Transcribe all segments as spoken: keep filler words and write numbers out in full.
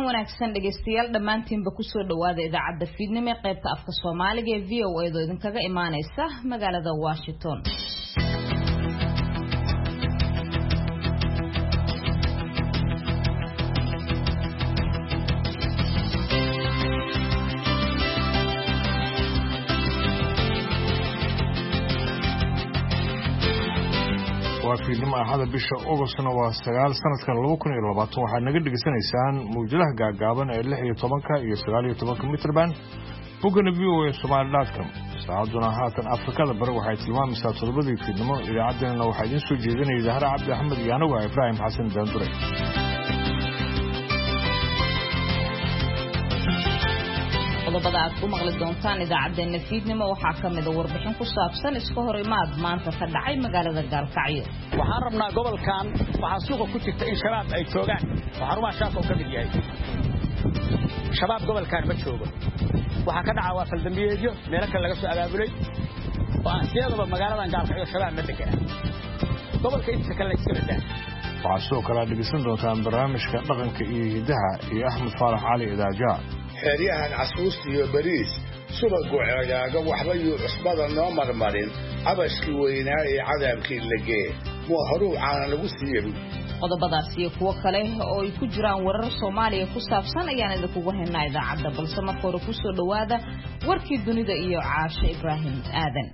wanaagsan dhageystayaal dhamaantiinba ku soo dhawaada idaacadda fiidnimo ee qaybta afka Soomaaliga ee V O A oo idinkaga imaaneysa magaalada Washington. fiidnimo ahada bisha Augustna waa sagaal sanadkan laba kun iyo labaatan waxaad naga dhageysanaysaan muujadaha gaagaaban ee lix iyo toban iyo sagaal iyo toban mitir baan bogana V O A Somali dot com saacaduna haatan Afrikada bari waxay tilmaamaysaa todobadii fiidnimo idaacaddana waxaa idin soo jeedinaya Zahra Cabdi Axmed iyo anigu Ibrahim Xasan Daandure. qodobada aad ku maqli doontaan idaacadeena fiidnimo waxaa ka mid ah warbixin ku saabsan iska hor imaad maanta ka dhacay magaalada Gaalkacyo. waxaan rabnaa gobolkan waxa suuqa ku jirta in shabaab ay joogaan xarumaha shaqo ka mid yahay shabaab gobolkan ma joogo waxa ka dhacay waa faldambiyeedyo meel kale laga soo abaabulay oo aan siyadaba magaaladan Gaalkacyo shabaab ma degana gobolka inta kale iska badan waxaa soo kala dhigsan doontaan barnaamijka dhaqanka iyo hidaha iyo Axmed Faarax Cali Idaaja xeryahan casuusta iyo bariis subagu ceegaaga waxba iyo cusbada noo marmarin abashkii weynaa ee cadaabkii lagee waa horuu caana lagu siiyay qodobadaas iyo kuwa kale oo ay ku jiraan warar Soomaaliya ku saabsan ayaan idinku haynaa idaacadda balse marka hore ku soo dhawaada warkii dunida iyo Caasha Ibraahim Aadan.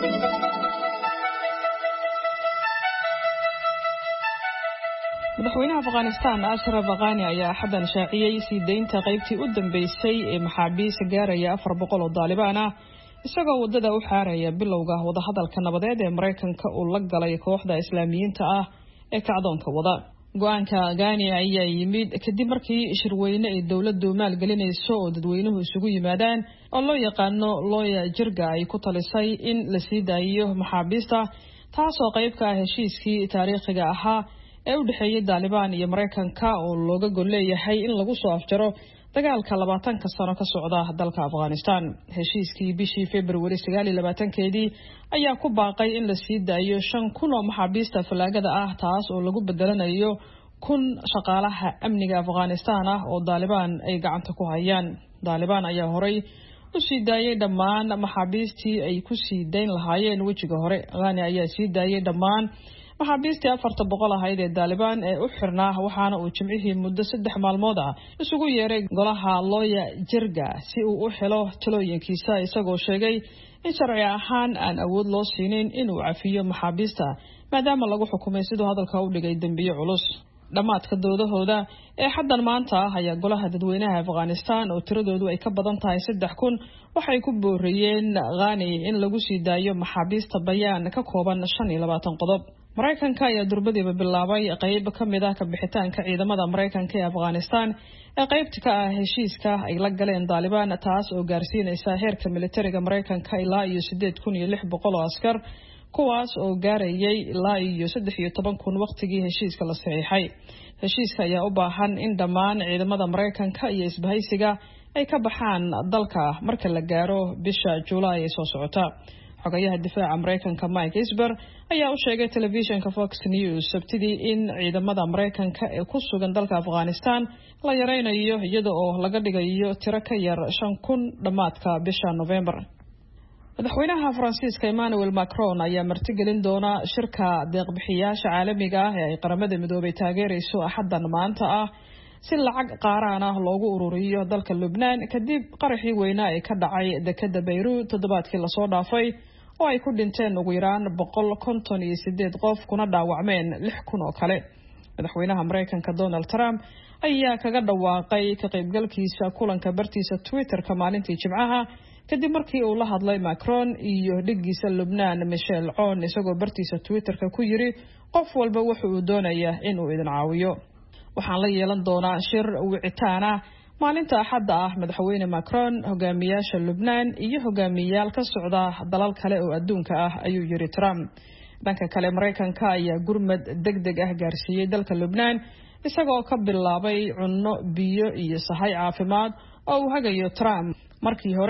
madaxweynaha Afghanistan Ashraf Ghani ayaa xadan shaaciyay sii deynta qaybtii u dambeysay ee maxaabiis gaaraya afar boqol oo Taliban ah isagoo wadada u xaaraya bilowga wada hadalka nabadeed ee Mareykanka uu la galay kooxda Islaamiyiinta ah ee kacdoonka wada. go'aanka Ghani ayaa yimid kadib markii shirweyne ee dawladdu maalgelinayso oo dadweynuhu isugu yimaadaan oo loo yaqaano Looya Jirga ay ku talisay in la sii daayo maxaabiista taasoo qayb ka ah heshiiskii taariikhiga ahaa ee u dhaxeeyay Taliban iyo Mareykanka oo looga gol leeyahay in lagu soo afjaro dagaalka labaatanka sano ka socda dalka Afghanistan. heshiiskii bishii February sagaal iyo labaatan-keedii ayaa ku baaqay in la sii daayo shan kun oo maxaabiista falaagada ah taas oo lagu bedelanayo kun shaqaalaha amniga Afghanistan ah oo Taliban ay gacanta ku hayaan. Taliban ayaa horay u sii daayay dhammaan maxaabiistii ay ku sii dayn lahaayeen wejiga hore. Ghani ayaa sii daayay dhammaan maxaabiistii afarta boqol ahayd ee Taliban ee u xirnaa waxaana uu jimcihii muddo saddex maalmood ah isugu yeeray golaha Looya Jirga si uu u helo talooyinkiisa isagoo sheegay in sharci ahaan aan awood loo siinin inuu cafiyo maxaabiista maadaama lagu xukumay sidoo hadalka u dhigay dambiyo culus. dhamaadka doodahooda ee xadan maanta ah ayaa golaha dadweynaha Afghanistan oo tiradoodu ay ka badan tahay saddex kun waxay ku booriyeen Ghani in lagu sii daayo maxaabiista bayaan ka kooban shan iyo labaatan qodob. Mareykanka ayaa durbadiiba bilaabay qayb ka mid ah ka bixitaanka ciidamada Mareykanka ee Afghanistan ee qaybta ka ah heshiiska ay la galeen Taliban taas oo gaarsiinaysa heerka militariga Mareykanka ilaa iyo siddeed kun iyo lix boqol oo askar kuwaas oo gaarayay ilaa iyo saddex iyo toban kun waqtigii heshiiska la saxiixay. heshiiska ayaa u baahan in dhammaan ciidamada Mareykanka iyo isbahaysiga ay ka baxaan dalka marka la gaaro bisha July ee soo socota. xogayaha difaaca Mareykanka Mike Esper ayaa u sheegay telefishinka Fox News sabtidii in ciidamada Mareykanka ee ku sugan dalka Afghanistan la yareynayo iyada oo laga dhigayo tiro ka yar shan kun dhamaadka bisha November. madaxweynaha Faransiiska Emmanuel Macron ayaa martigelin doona shirka deeq-bixiyaasha caalamiga ah ee ay qaramada midoobay taageerayso axadan maanta ah si lacag qaaraan ah loogu ururiyo dalka Lebanon kadib qaraxii weynaa ee ka dhacay dekedda Beirut toddobaadkii la soo dhaafay oo ay ku dhinteen ugu yaraan boqol konton iyo siddeed qof kuna dhaawacmeen lix kun oo kale. madaxweynaha Mareykanka Donald Trump ayaa kaga dhawaaqay ka qaybgalkiisa kulanka bartiisa Twitter-ka maalintii Jimcaha kadib markii uu la hadlay Macron iyo dhigiisa Lebanon Michel Aoun isagoo bartiisa Twitter-ka ku yiri qof walba wuxuu doonayaa in uu idin caawiyo. waxaan la yeelan doonaa shir wicitaan ah maalinta Axadda ah madaxweyne Macron hogaamiyaasha Lebanon iyo hogaamiyayaal ka socda dalal kale oo adduunka ah ayuu yiri Trump. dhanka kale Mareykanka ayaa gurmad degdeg ah gaarsiiyay dalka Lebanon isagoo ka bilaabay cunno biyo iyo sahay caafimaad oo uu hagayo Trump. markii hore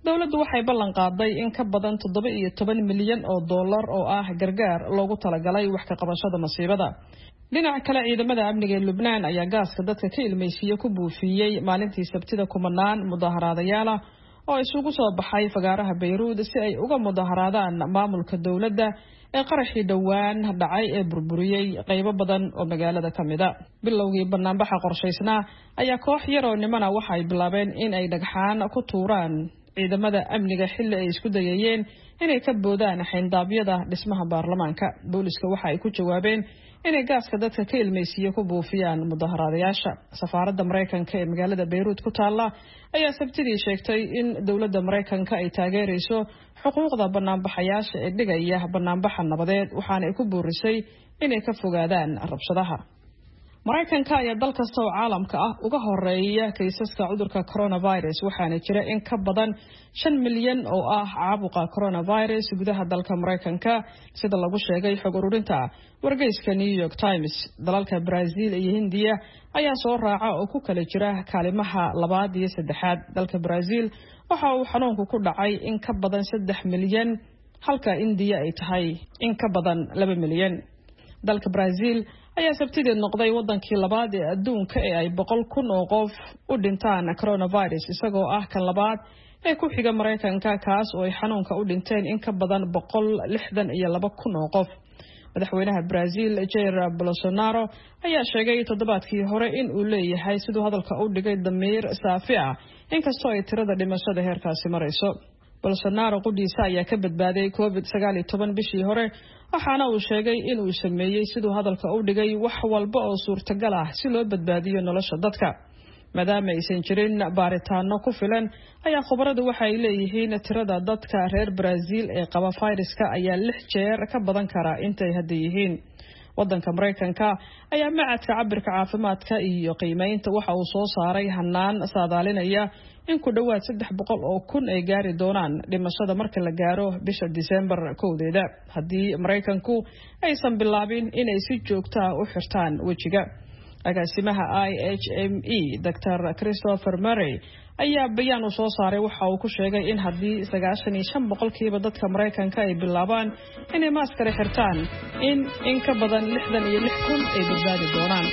dawladdu waxay ballan qaaday in ka badan toddoba iyo toban milyan oo dollar oo ah gargaar loogu talagalay wax ka qabashada masiibada. dhinaca kale ciidamada amniga ee Lubnaan ayaa gaaska dadka ka ilmeysiiya ku buufiyay maalintii Sabtida kumanaan mudaharaadayaal ah oo isugu soo baxay fagaaraha Beirut si ay uga mudaharaadaan maamulka dawladda ee qaraxii dhawaan dhacay ee burburiyay qaybo badan oo magaalada kamida. bilowgii banaanbaxa qorshaysnaa ayaa koox yar oo nimana waxa ay bilaabeen in ay dhagxaan ku tuuraan ciidamada amniga xilli ay isku dayayeen inay ka boodaan xeendaabyada dhismaha baarlamaanka. booliska waxa ay ku jawaabeen inay gaaska dadka ka ilmeysiiya ku buufiyaan mudaharaadayaasha. safaaradda Mareykanka ee magaalada Beirut ku taala ayaa Sabtidii sheegtay in dawladda Mareykanka ay taageerayso xuquuqda banaanbaxayaasha ee dhigaya banaanbaxa nabadeed waxaana ay ku boorisay inay ka fogaadaan rabshadaha. Mareykanka ayaa dal kasta oo caalamka ah uga horeeya kiisaska cudurka coronavirus waxaana jira in ka badan shan milyan oo ah caabuqa coronavirus gudaha dalka Mareykanka sida lagu sheegay xog ururinta wargeyska New York Times. dalalka Brazil iyo Hindiya ayaa soo raaca oo ku kala jira kaalimaha labaad iyo saddexaad. dalka Brazil waxa uu xanuunku ku dhacay in ka badan saddex milyan halka Hindiya ay tahay in ka badan laba milyan. dalka Brazil ayaa Sabtidii noqday wadankii labaad ee adduunka ee ay boqol kun oo qof u dhintaan coronavirus isagoo ah kan labaad ee ku xiga Mareykanka kaas oo ay xanuunka u dhinteen in ka badan boqol lixdan iyo laba kun oo qof. madaxweynaha Brazil Jair Bolsonaro ayaa sheegay toddobaadkii hore in uu leeyahay sidoo hadalka u dhigay damiir saafi ah inkastoo ay tirada dhimashada heerkaasi marayso. Bolsonaro qudhiisa ayaa ka badbaaday covid sagaal iyo toban bishii hore waxaana uu sheegay in uu sameeyay sidoo hadalka u dhigay wax walba oo suurtagal ah si loo badbaadiyo nolosha dadka. maadaama aysan jirin baaritaano ku filan ayaa khubaradu waxa ay leeyihiin tirada dadka reer Brazil ee qaba fayraska ayaa lix jeer ka badan kara intay hadda yihiin. wadanka Mareykanka ayaa macadka cabirka caafimaadka iyo qiimeynta waxa uu soo saaray hanaan saadaalinaya in ku dhawaad saddex boqol oo kun ay gaari doonaan dhimashada marka la gaaro bisha December kowdeeda haddii Mareykanku aysan bilaabin inay si joogto ah u xirtaan wajiga. agaasimaha I H M E Doctor Christopher Murray ayaa bayaan soo saaray waxa uu ku sheegay in haddii sagaashan iyo shan boqolkiiba dadka Mareykanka ay bilaabaan inay maaskar xirtaan in in ka badan lixdan iyo lix kun ay badbaadi doonaan.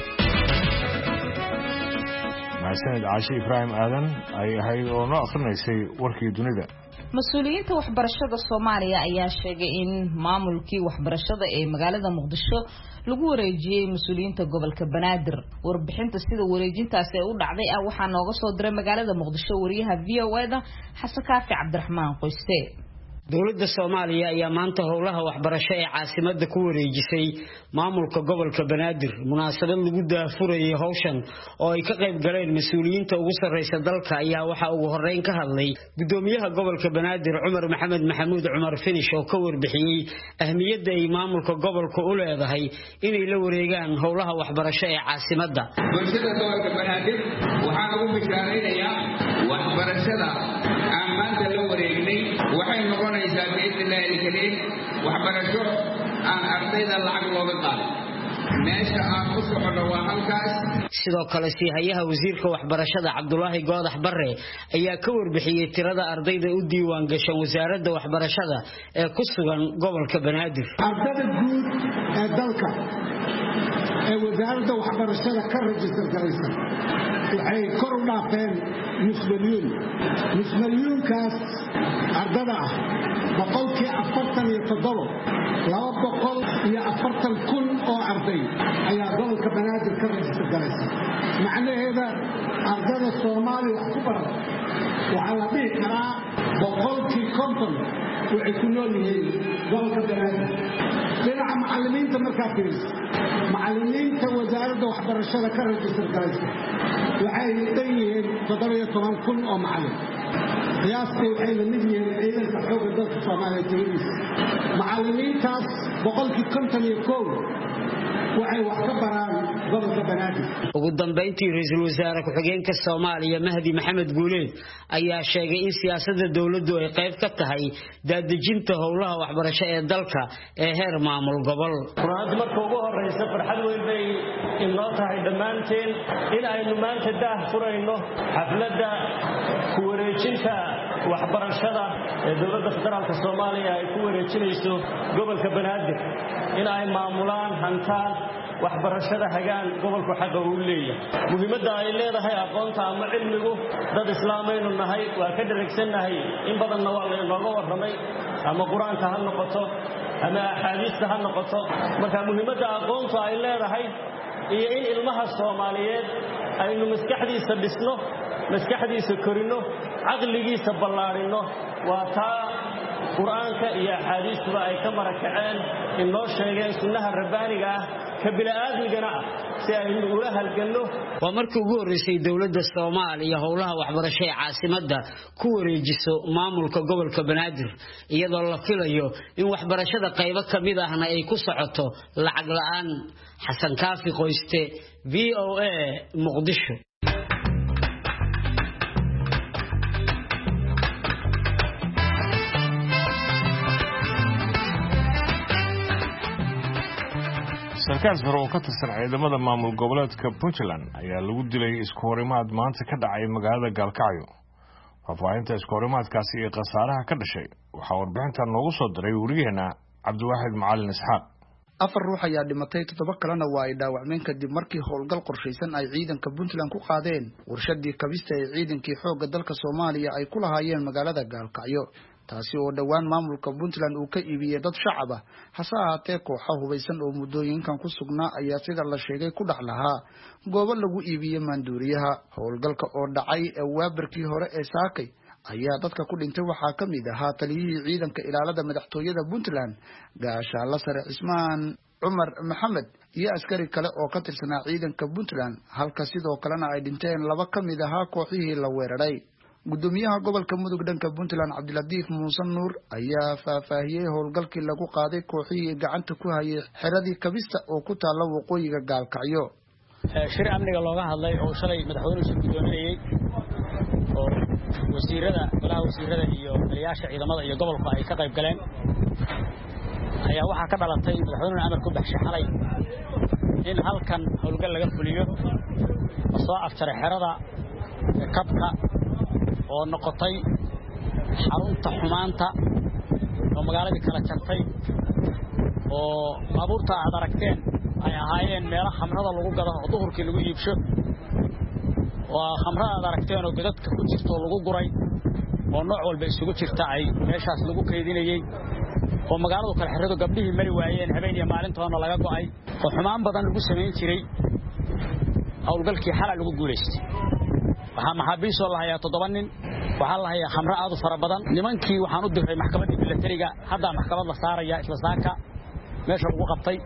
Maxamed Caashi Ibrahim Aadan ay ahayd oo noo akhrineysay warkii dunida. mas-uuliyiinta waxbarashada Soomaaliya ayaa sheegay in maamulkii waxbarashada ee magaalada Muqdisho lagu wareejiyay mas-uuliyiinta gobolka Banaadir. warbixinta sida wareejintaasi ay u dhacday ah waxaa nooga soo diray magaalada Muqdisho wariyaha V O A da Xasan Kaafi Cabdiraxmaan Qoyste. dawladda Soomaaliya ayaa maanta howlaha waxbarasho ee caasimadda ku wareejisay maamulka gobolka Banaadir munaasabad lagu daafurayay hawshan oo ay ka qayb galeen mas'uuliyiinta ugu sareysa dalka ayaa waxa ugu horeyn ka hadlay gudoomiyaha gobolka Banaadir Cumar Maxamed Maxamuud Cumar Finish oo ka warbixiyay ahmiyadda ay maamulka gobolka u leedahay inay la wareegaan howlaha waxbarasho ee caasimadda. bulshada gobolka Banaadir waxaan ugu bishaaraynayaa waxbarashada aan maanta la wareegnay waxay noqon waxbarasho aan ardayda lacag looga qaado meesha aan ku socono waa halkaas. sidoo kale siihayaha wasiirka waxbarashada Cabdullaahi Goodax Barre ayaa ka warbixiyay tirada ardayda u diiwaan gashan wasaaradda waxbarashada ee ku sugan gobolka Banaadir. ardayda guud ee dalka ee wasaaradda waxbarashada ka rajistar garaysan waxay kor u dhaafeen nus milyuun nus milyuunkaas ardada ah boqolkii afartan iyo toddoba laba boqol iyo afartan kun oo arday ayaa gobolka Banaadir ka rajistar garaysan. macnaheeda ardada Soomaaliya wax ku baran waxaa la dhihi karaa boqolkii konton waxay ku nool yihiin gobolka Banaadir. dhinaca macallimiinta markaa fiiriso macallimiinta wasaaradda waxbarashada ka rajistar garaysan waxay dhan yihiin toddoba iyo toban kun oo macallin. qiyaastii waxay la mid yihiin ciidanka xoogga dalka Soomaaliya tiradiisa. macallimiintaas boqolkii konton iyo kow waxay wax ka baraan gobolka banaadir ugu dambeyntii ra'iisul wasaare ku-xigeenka Soomaaliya Mahdi Maxamed Guuleed ayaa sheegay in siyaasadda dawladdu ay qayb ka tahay daadejinta howlaha waxbarasho ee dalka ee heer maamul gobol. Quraanada marka ugu horeysa farxad weyn bay inoo tahay dhammaanteen in aynu maanta daah furayno xafladda ku wareejinta waxbarashada ee dawladda federaalka Soomaaliya ay ku wareejinayso gobolka Banaadir in ay maamulaan hantaan waxbarashada hagaan gobolku xaq u leeyahay muhiimadda ay leedahay aqoonta ama cilmigu dad islaameenu nahay waa ka dhereegsanahay in badanna waa la inooga warramay ama quraanka ha noqoto ama axaadiista ha noqoto marka muhiimadda aqoonta ay leedahay iyo in ilmaha Soomaaliyeed aynu maskaxdiisa dhisno maskaxdiisa korino aqligiisa ballaarino waa taa quraanka iyo axaadiistuba ay ka marakaceen in loo sheegay sunnaha rabbaaniga ah ka bilaaadmigana ah si aynu ula halganno. waa markii ugu horeysay dawladda Soomaaliya howlaha waxbarasho ee caasimadda ku wareejiso maamulka gobolka Banaadir iyadoo la filayo in waxbarashada qaybo kamid ahna ay ku socoto lacag la'aan. Xasan Kaafi Qoyste, V O A, Muqdisho. sarkaal sare oo ka tirsan ciidamada maamul goboleedka Puntland ayaa lagu dilay isku horimaad maanta ka dhacay magaalada Gaalkacyo. Faahfaahinta isku horimaadkaasi iyo khasaaraha ka dhashay waxaa warbixintan noogu soo diray wariyaheena Cabdiwaaxid Macalin Isxaaq. afar ruux ayaa dhimatay toddoba kalena waa ay dhaawacmeen kadib markii howlgal qorshaysan ay ciidanka Puntland ku qaadeen warshadii kabista ee ciidankii xoogga dalka Soomaaliya ay ku lahaayeen magaalada Gaalkacyo, taasi oo dhawaan maamulka Puntland uu ka iibiyay dad shacab ah. hase ahaatee kooxo hubeysan oo muddooyinkan ku sugnaa ayaa sida la sheegay ku dhax lahaa goobo lagu iibiyay maanduuriyaha. howlgalka oo dhacay waabarkii hore ee Saakay ayaa dadka ku dhintay waxaa ka mid ahaa taliyihii ciidanka ilaalada madaxtooyada Puntland gaashaanle sare Cismaan Cumar Maxamed iyo askari kale oo ka tirsanaa ciidanka Puntland, halka sidoo kalena ay dhinteen laba ka mid ahaa kooxihii la weeraray. gudoomiyaha gobolka Mudug dhanka Puntland Cabdiladiif Muuse Nuur ayaa faahfaahiyay howlgalkii lagu qaaday kooxihii gacanta ku hayay xeradii kabista oo ku taala waqooyiga Gaalkacyo. shir amniga looga hadlay oo shalay madaxweynuhu gudoominayay oo wasiirada golaha wasiirada iyo taliyaasha ciidamada iyo gobolka ay ka qayb galeen ayaa waxa ka dhalatay madaxweynuhu amar ku baxshay xalay in halkan howlgal laga fuliyo soo afjaray xerada kabka oo noqotay xarunta xumaanta oo magaalada kala jartay oo baabuurta aad aragteen ay ahaayeen meel khamrada lagu gado oo duhurkii lagu iibsho waa khamrada aad aragteen oo godadka ku jirto lagu guray oo nooc walba isugu jirta ay meeshaas lagu kaydinayay oo magaaladu kala xirado gabdhihii mari waayeen habeen iyo maalintoona laga go'ay oo xumaan badan lagu sameyn jiray. howlgalkii xalay lagu guuleystay waxaa maxaabiis oo la hayaa toddoba nin waxaa la hayaa khamro aad u fara badan. nimankii waxaan u diray maxkamadda militariga hadda maxkamad la saaraya isla saaka meesha lagu qabtay.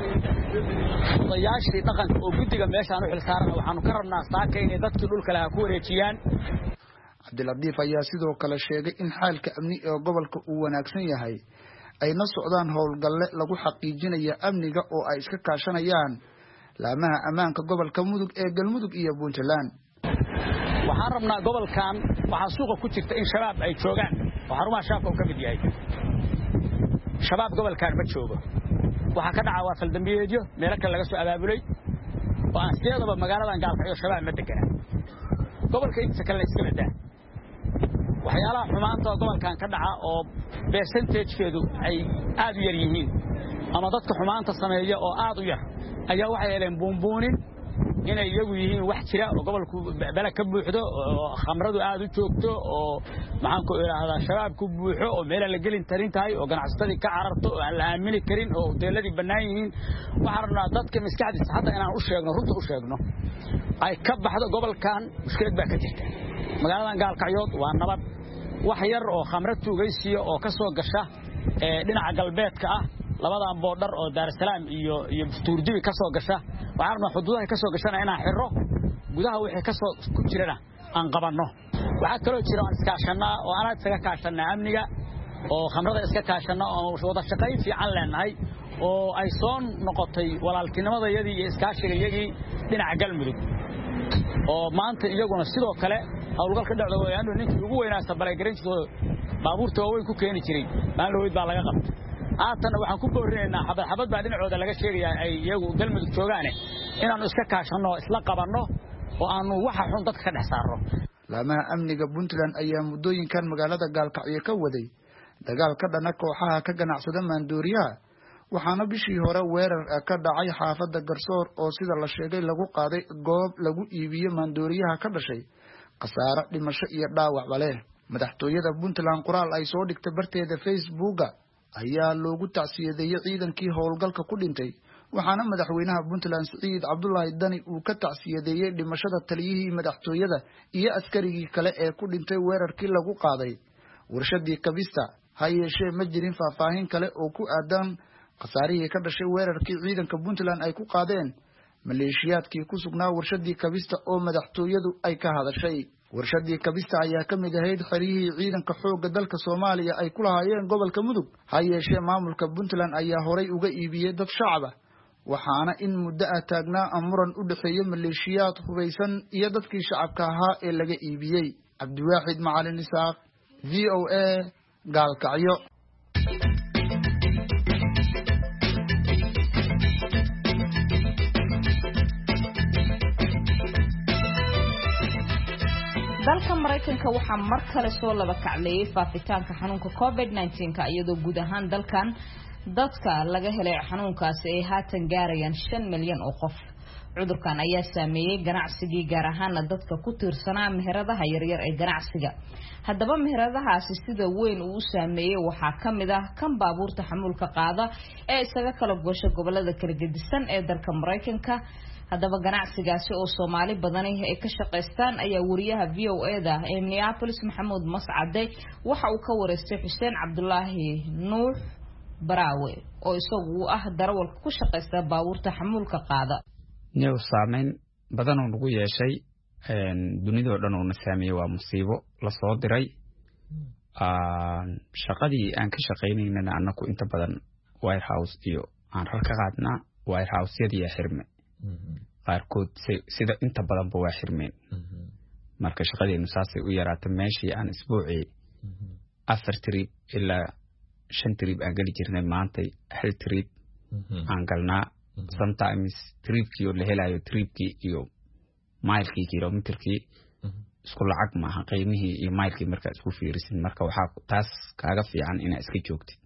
odayaashii dhaqanka oo guddiga meeshaan u xil saaran waxaanu ka rabnaa saaka inay dadkii dhulka lahaa ku wareejiyaan. Cabdiladiif ayaa sidoo kale sheegay in xaalka amni ee gobolka uu wanaagsan yahay ayna socdaan howlgalle lagu xaqiijinayo amniga oo ay iska kaashanayaan laamaha ammaanka gobolka Mudug ee Galmudug iyo Puntland. waxaan rabnaa gobolkan waxa suuqa ku jirta in shabaab ay joogaan oo xarumaha shabaabka ka mid yahay. shabaab gobolkan ma joogo waxa ka dhacaa waa faldambiyeedyo meel kale laga soo abaabulay oo aan sideedaba magaaladan Gaalkacyo shabaab ma degana. gobolka inta kale iska badaa waxyaalaha xumaanta gobolkan ka dhaca oo percentage-keedu ay aad u yar yihiin ama dadka xumaanta sameeya oo aad u yar ayaa waxay heleen buunbuunin inay iyagu yihiin wax jira oo gobolku bala ka buuxdo oo khamradu aad u joogto oo maxaan ku iraahdaa shabaab ku buuxo oo meel la gelin tarin tahay oo ganacsatadii ka cararto oo aan la aamini karin oo hoteeladii bannaan yihiin. waxaan rabnaa dadka maskaxdiisa hadda inaan u sheegno runta u sheegno ay ka baxdo gobolkan mushkilad baa ka jirta. magaaladan Gaalkacyood waa nabad wax yar oo khamro tuugaysiyo oo ka soo gasha ee dhinaca galbeedka ah labadan boodar oo Dar es Salaam iyo iyo Tuurdibi ka soo gasha waxaana xuduudaha ka soo gashana inaan xiro gudaha wixii ka soo ku jirana aan qabanno. waxa kale oo jira aan iskaashanaa oo aan isaga kaashanaa amniga oo khamrada iska kaashana oo wada shaqayn fiican leenahay oo ay soo noqotay walaaltinimadayadii iyo iskaashigayagii dhinaca galmudug oo maanta iyaguna sidoo kale hawlgalka dhacdo weeyaan ninkii ugu weynaa balay garantiisoo baabuurta way ku keeni jiray maalmood baa laga qabtay aatana waxaan ku boorinaynaa xabad xabad baa dhinacooda laga sheegayaa ay iyagu galmudug joogaane inaanu iska kaashano isla qabanno oo aanu waxa xun dadka ka dhex saarno laamaha amniga Puntland ayaa muddooyinkan magaalada Gaalkacyo ka waday dagaal ka dhana kooxaha ka ganacsada maandooriyaha waxaana bishii hore weerar ka dhacay xaafadda Garsoor oo sida la sheegay lagu qaaday goob lagu iibiyo maandooriyaha ka dhashay qasaare dhimasho iyo dhaawac leh madaxtooyada Puntland qoraal ay soo dhigtay barteeda Facebook ayaa loogu tacsiyadeeyay ciidankii howlgalka ku dhintay waxaana madaxweynaha Puntland Siciid Cabdullaahi Dani uu ka tacsiyadeeyay dhimashada taliyihii madaxtooyada iyo askarigii kale ee ku dhintay weerarkii lagu qaaday warshadii Kabista hayeeshee ma jirin faahfaahin kale oo ku aadan qasaarihii ka dhashay weerarkii ciidanka Puntland ay ku qaadeen maleeshiyaadkii ku sugnaa warshadii Kabista oo madaxtooyadu ay ka hadashay warshadii Kabista ayaa ka mid ahayd xerihii ciidanka xoogga dalka Soomaaliya ay ku lahaayeen gobolka Mudug hayeeshee maamulka Puntland ayaa horay uga iibiyay dad shacab ah waxaana in muddo ah taagnaa muran u dhaxeeya maleeshiyaad hubeysan iyo dadkii shacabka ahaa ee laga iibiyay Cabdiwaaxid Macalin Isaaq V O A Gaalkacyo dalka Mareykanka waxaa mar kale soo laba kacleeyay faafitaanka xanuunka covid nineteen ka iyadoo guud ahaan dalkan dadka laga helay xanuunkaasi ay haatan gaarayaan shan milyan oo qof cudurkan ayaa saameeyay ganacsigii gaar ahaan dadka ku tiirsanaa meheradaha yaryar ee ganacsiga haddaba meheradahaasi sida weyn uu saameeyay waxaa kamid ah kan baabuurta xamuulka qaada ee isaga kala goosho gobolada kala gedisan ee dalka Mareykanka haddaba ganacsigaasi oo Soomaali badan ay ka shaqeystaan ayaa wariyaha V O A da ee Minneapolis Maxamuud Mascade waxa uu ka wareystay Xuseen Cabdullaahi Nuux Baraawe oo isagu ah darawalka ku shaqeysta baabuurta xamuulka qaada niyo saameyn badan oo lagu yeeshay een dunida oo dhan oo saameeyay waa musiibo la soo diray aan shaqadii aan ka shaqeynayna annagu inta badan warehouse iyo aan halka qaadna warehouse-yadii xirme qaarkood sida inta badan baa xirmeen marka shaqadeenu saasay u yaraatay meeshii aan isbuucii afar trip ilaa shan trip aan gali jirnay maanta hal trip aan galnaa sometimes tripkii oo la helayo tripkii iyo milekii kilometerkii isku lacag ma aha qiimihii iyo milekii marka isku fiirisin marka waxa taas kaaga fiican inaad iska joogtid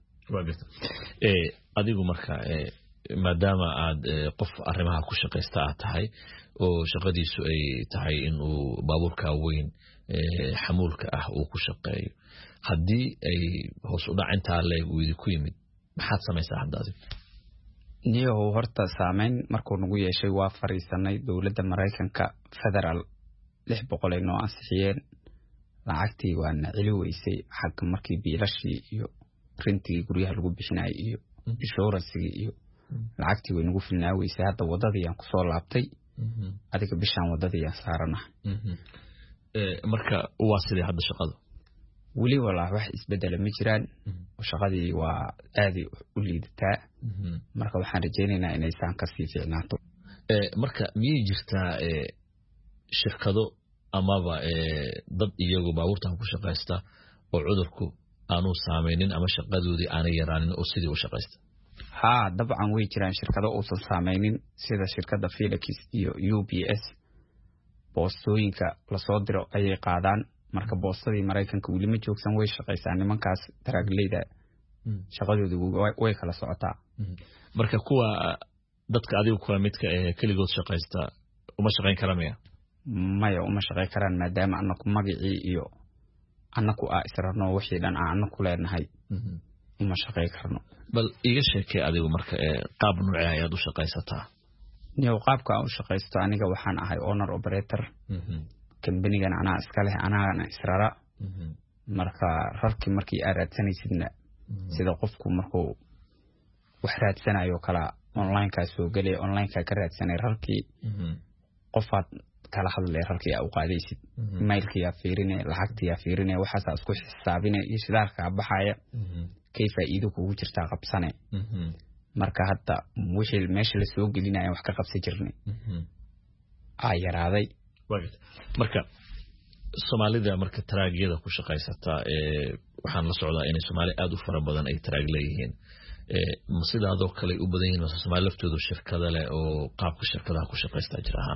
ee adigu marka ee maadaama aad qof arrimaha ku shaqeysta aad tahay oo shaqadiisu ay tahay in uu baabuurka weyn ee xamuulka ah uu ku shaqeeyo haddii ay hoos u dhacinta leeg uu idinku yimid maxaad samaysaa haddaadi niyo horta saameyn markuu nagu yeeshay waa fariisanay dowladda Mareykanka federal lix boqol ay noo ansixiyeen lacagtii waana cili weysay xagga markii biilashii iyo rentii guryaha lagu bixinay iyo insurance iyo lacagtii way nagu filnaa weysay hadda wadadii aan ku soo laabtay adiga bishaan wadadii aan saaranahay ee marka waa sidii hadda shaqada wali walaah wax isbedel ma jiraan shaqadii waa aad u liidataa marka waxaan rajaynaynaa inay saan ka sii fiicnaato ee marka miyay jirtaa ee shirkado amaba ee dad iyagu baabuurtan ku shaqeysta oo cudurku aanu saameynin ama shaqadoodii aanay yaraanin oo sidii u shaqeysta ha dabcan way jiraan shirkado uusan saameynin sida shirkadda Felix iyo U P S boostooyinka la soo diro ayay qaadaan marka boostadii Mareykanka wali ma joogsan way shaqeystaan nimankaas taraagleeda shaqadoodu way kala socotaa marka kuwa dadka adigu kuwa midka ee kaligood shaqeysta uma shaqeyn karaan maya uma shaqeyn karaan maadaama annagu magacii iyo annagu ah israrno wixii dhan aan annagu leenahay uma shaqeyn karno bal iga sheekay adigu marka ee qaab nuuc ah ayaad u shaqeysataa niyo qaabka aan u shaqeysto aniga waxaan ahay owner operator kambanigan anaa iska leh anaana israra marka rarkii markii aad raadsanaysidna sida qofku markuu wax raadsanayo kala online ka soo galay online ka ka raadsanay rarkii qofaad kala hadlay rarkii aa u qaadaysid mailkii aa fiirinay lacagtii aa fiirinay waxaas isku xisaabinay iyo shidaalka baxaya kay faa'iido kugu jirtaa qabsane marka hadda wixii meesha la soo gelinaya wax ka qabsan jirnay ay yaraaday marka Soomaalida marka taraagiyada ku shaqaysata ee waxaan la socdaa in Soomaali aad u fara badan ay taraag leeyihiin ee sidaadoo kale u badan yihiin Soomaali laftoodu shirkado leh oo qaabka shirkadaha ku shaqaysta jiraan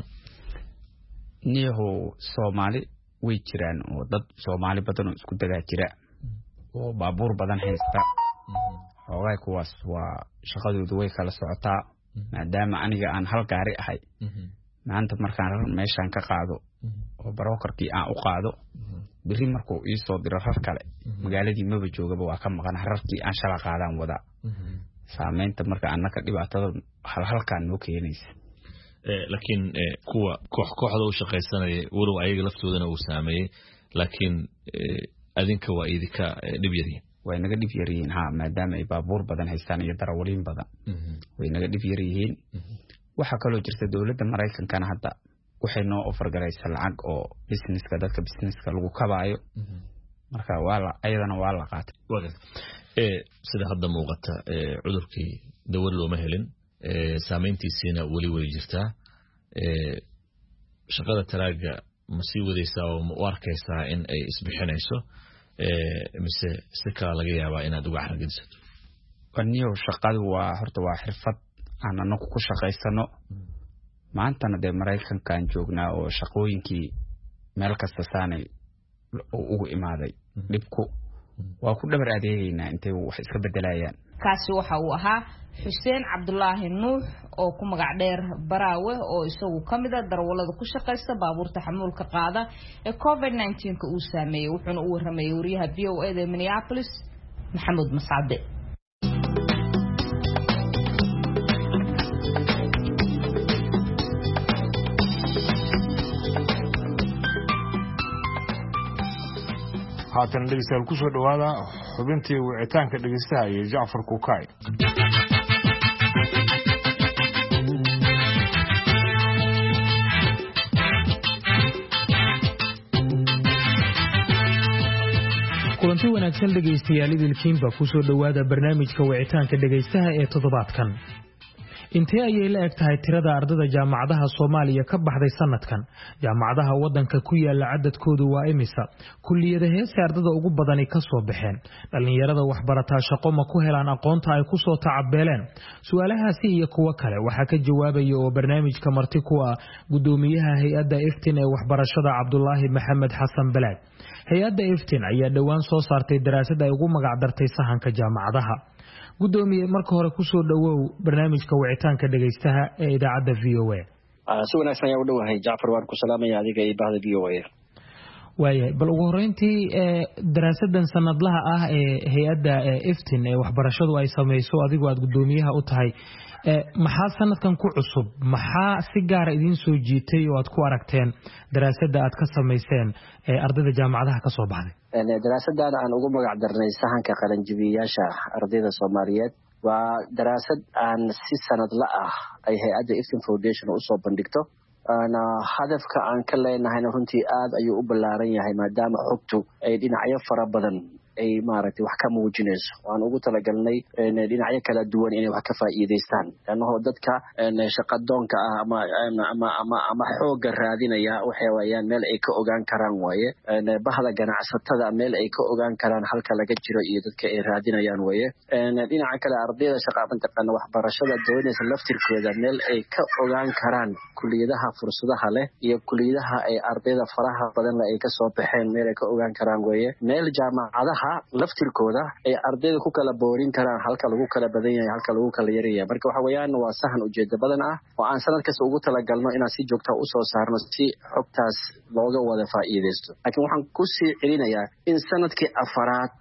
niyaho Soomaali way jiraan oo dad Soomaali badan oo isku dagaa jira oo baabuur badan haysta xoogay kuwaas waa shaqadoodu way kala socotaa maadaama aniga aan hal gaari ahay maanta markaan meeshan ka qaado oo brokerkii aan u qaado biri markuu ii soo diro rar kale magaaladii maba joogaba waa ka maqan rarkii aan shala qaadaan wada saameynta marka annaka dhibaatada hal halkaan noo keenaysa ee laakiin kuwa koox kooxda u shaqaysanaya walow ayaga laftoodana uu saameeyay laakiin adinka waa idinka dhib yariin way naga dhib yariin ha maadaama ay baabuur badan haystaan iyo darawaliin badan way naga dhib yariin waxa kale oo jirta dawladda Mareykankana hadda waxay noo offer garaysaa lacag oo businesska dadka businesska lagu kabaayo marka waa la ayadana waa la qaatay wada ee sida hadda muuqata ee cudurkii dawad looma helin ee saameyntiisina wali way jirtaa ee shaqada taraaga ma sii wadaysaa oo ma arkaysaa in ay isbixinayso ee mise si kala laga yaabaa inaad uga xargadisato waniyo shaqadu waa horta waa xirfad aan anagu ku shaqaysano maantana de Mareykankan joognaa oo shaqooyinkii meel kasta saanay ugu imaaday dibku waa ku dhabar adeegaynaa intay wax iska bedelayaan kaasi waxa uu ahaa Xuseen Cabdullaahi Nuux oo ku magac dheer Baraawe oo isagu kamid ah darwalada ku shaqaysta baabuurta xamuulka qaada ee covid nineteen ka uu saameeyay wuxuuna u waramayay wariyaha V O A ee Minneapolis Maxamed Mascade haatan dhegeystayaal ku soo dhawaada xubintii wicitaanka dhegeystaha iyo Jaafar Kuukay kulanti wanaagsan dhegeystayaal idilkiinba ku soo dhawaada barnaamijka wicitaanka dhegeystaha ee toddobaadkan intee ayay la eg tahay tirada ardada jaamacadaha Soomaaliya ka baxday sanadkan jaamacadaha wadanka ku yaala cadadkoodu waa imisa kulliyada heesta ardada ugu badan ka soo baxeen dhalinyarada waxbarata shaqo ma ku helaan aqoonta ay ku soo tacabeeleen su'aalahaasi iyo kuwa kale waxa ka jawaabaya oo barnaamijka marti ku ah gudoomiyaha hay'adda Iftin ee waxbarashada Cabdullaahi Maxamed Xasan Balaad hay'adda Iftin ayaa dhawaan soo saartay daraasad ay ugu magac dartay sahanka jaamacadaha gudoomiye marka hore ku soo dhawow barnaamijka wicitaanka dhageystaha ee idaacada V O A ah si wanaagsan ayaa u dhawahay Jaafar waan ku salaamaya adiga iyo bahda V O A waayahay bal ugu horeyntii daraasadan sanadlaha ah ee hay'adda Iftin ee waxbarashadu ay sameeyso adigu aad gudoomiyaha u tahay maxaa sanadkan ku cusub maxaa si gaar ah idin soo jiitay oo aad ku aragteen daraasada aad ka sameyseen ee ardayda jaamacadaha ka soo baxday daraasadan aan ugu magac darnay sahanka qaranjibiyaasha ardayda Soomaaliyeed waa daraasad aan si sanadla ah ay hay'adda Iftin Foundation u soo bandhigto ana hadafka aan ka leenahay runtii aad ayuu u ballaaran yahay maadaama xogtu ay dhinacyo fara badan ay maaragtay wax ka muujinayso waan ugu talagalnay in dhinacyo kala duwan inay wax ka faa'iideystaan anoo dadka shaqo doonka ah ama ama ama ama xoog raadinaya waxa weeyaan meel ay ka ogaan karaan waaye bahda ganacsatada meel ay ka ogaan karaan halka laga jiro iyo dadka ay raadinayaan waaye dhinaca kale ardayda shaqada taqaan waxbarashada doonaysa laftirkooda meel ay ka ogaan karaan kulliyadaha fursadaha leh iyo kulliyadaha ay ardayda faraha badan ay ka soo baxeen meel ay ka ogaan karaan waaye meel jaamacadaha laftirkooda ay ardayda ku kala boorin karaan halka lagu kala badan yahay halka lagu kala yar yahay marka waxa weeyaan waa sahan ujeedada badan ah oo aan sanad kasta ugu talagalno inaan si joogto ah u soo saarno si xogtaas looga wada faa'iideysto laakiin waxaan ku sii celinayaa in sanadkii afaraad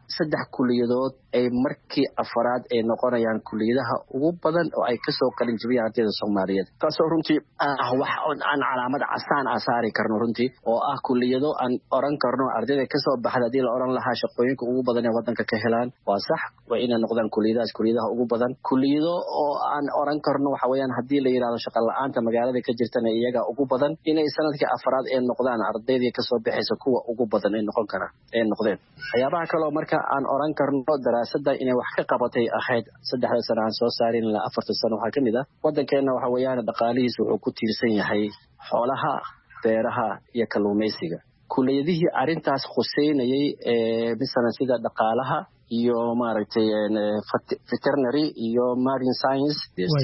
saddex kuliyadood ay markii afaraad ay noqonayaan kuliyadaha ugu badan oo ay kasoo qalin jabiyaan ardayda Soomaaliyeed taasoo runtii ah wax aan calaamad casaan ah saari karno runtii oo ah kuliyado aan oran karno ardayda kasoo baxda hadii la oran lahaa shaqooyinka ugu badan ee wadanka ka helaan waa sax waa inay noqdaan kuliyadahaas kuliyadaha ugu badan kuliyado oo aan oran karno waxa weeyaan hadii la yiraahdo shaqo la'aanta magaalada ka jirtana iyaga ugu badan inay sanadkii afaraad ay noqdaan ardayda kasoo baxaysa kuwa ugu badan ay noqon karaan ay noqdeen waxyaabaha kale oo marka aan oran karno daraasadda inay wax ka qabatay ahayd saddexda sano aan soo saarin ilaa afarta sano waxaa kamid ah wadankeena waxa weeyaan dhaqaalihiisa wuxuu ku tiirsan yahay xoolaha beeraha iyo kalluumaysiga kuliyadihii arintaas khuseynayay ee misalan sida dhaqaalaha iyo maaragtay veterinary iyo marine science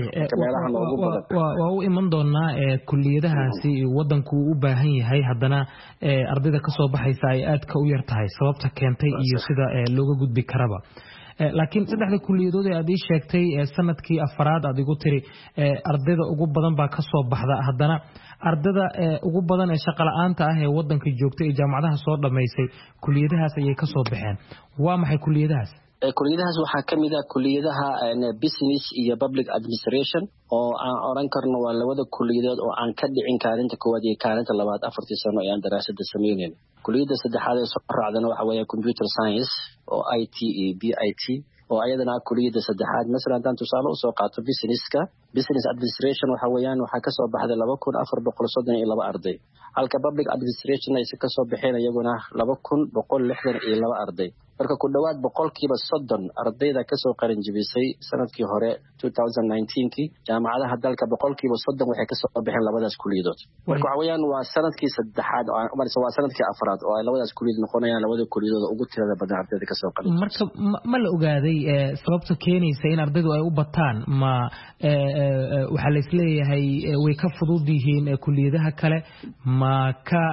waa u iman doonaa kuliyadahaasi wadanku u baahan yahay haddana ardayda kasoo baxaysa ay aadka u yar tahay sababta keentay iyo sida looga gudbi karaba laakiin saddexda kuliyadood ee aad ii sheegtay sanadkii afaraad aad igu tiri ardayda ugu badan baa kasoo baxda haddana ardayda ugu badan ee shaqo la'aanta ah ee wadanka joogtay ee jaamacadaha soo dhamaysay kuliyadahaas ayay kasoo baxeen waa maxay kuliyadahaas kuliyadahaas waxaa kamid ah kuliyadaha business iyo public administration oo aan oran karno waa labada kuliyadood oo aan ka dhicin kaalinta koowaad iyo kaalinta labaad afartii sano ee aan daraasada sameyneen kuliyada saddexaad ee soo raacdana waxa weeye computer science oo I T iyo B I T oo ayadana kuliyada saddexaad mesela haddaan tusaale usoo qaato businesska business administration waxa weeyaan waxaa kasoo baxday laba kun afar boqol soddon iyo laba arday halka public administration ay kasoo baxeen iyaguna laba kun boqol lixdan iyo laba arday marka ku dhawaad boqolkiiba soddon ardayda kasoo qalin jabisay sanadkii hore twenty nineteen kii jaamacadaha dalka boqolkiiba soddon waxay kasoo baxeen labadaas kuliyadood marka waxa weeyaan waa sanadkii saddexaad oo waa sanadkii afraad oo ay labadaas kuliyadood noqonayaan labada kuliyadood ugu tirada badan ardayda kasoo qalin marka ma la ogaaday sababta keenaysa in ardaydu ay u bataan ma waxaa la isleeyahay way ka fudud yihiin kuliyadaha kale ma ka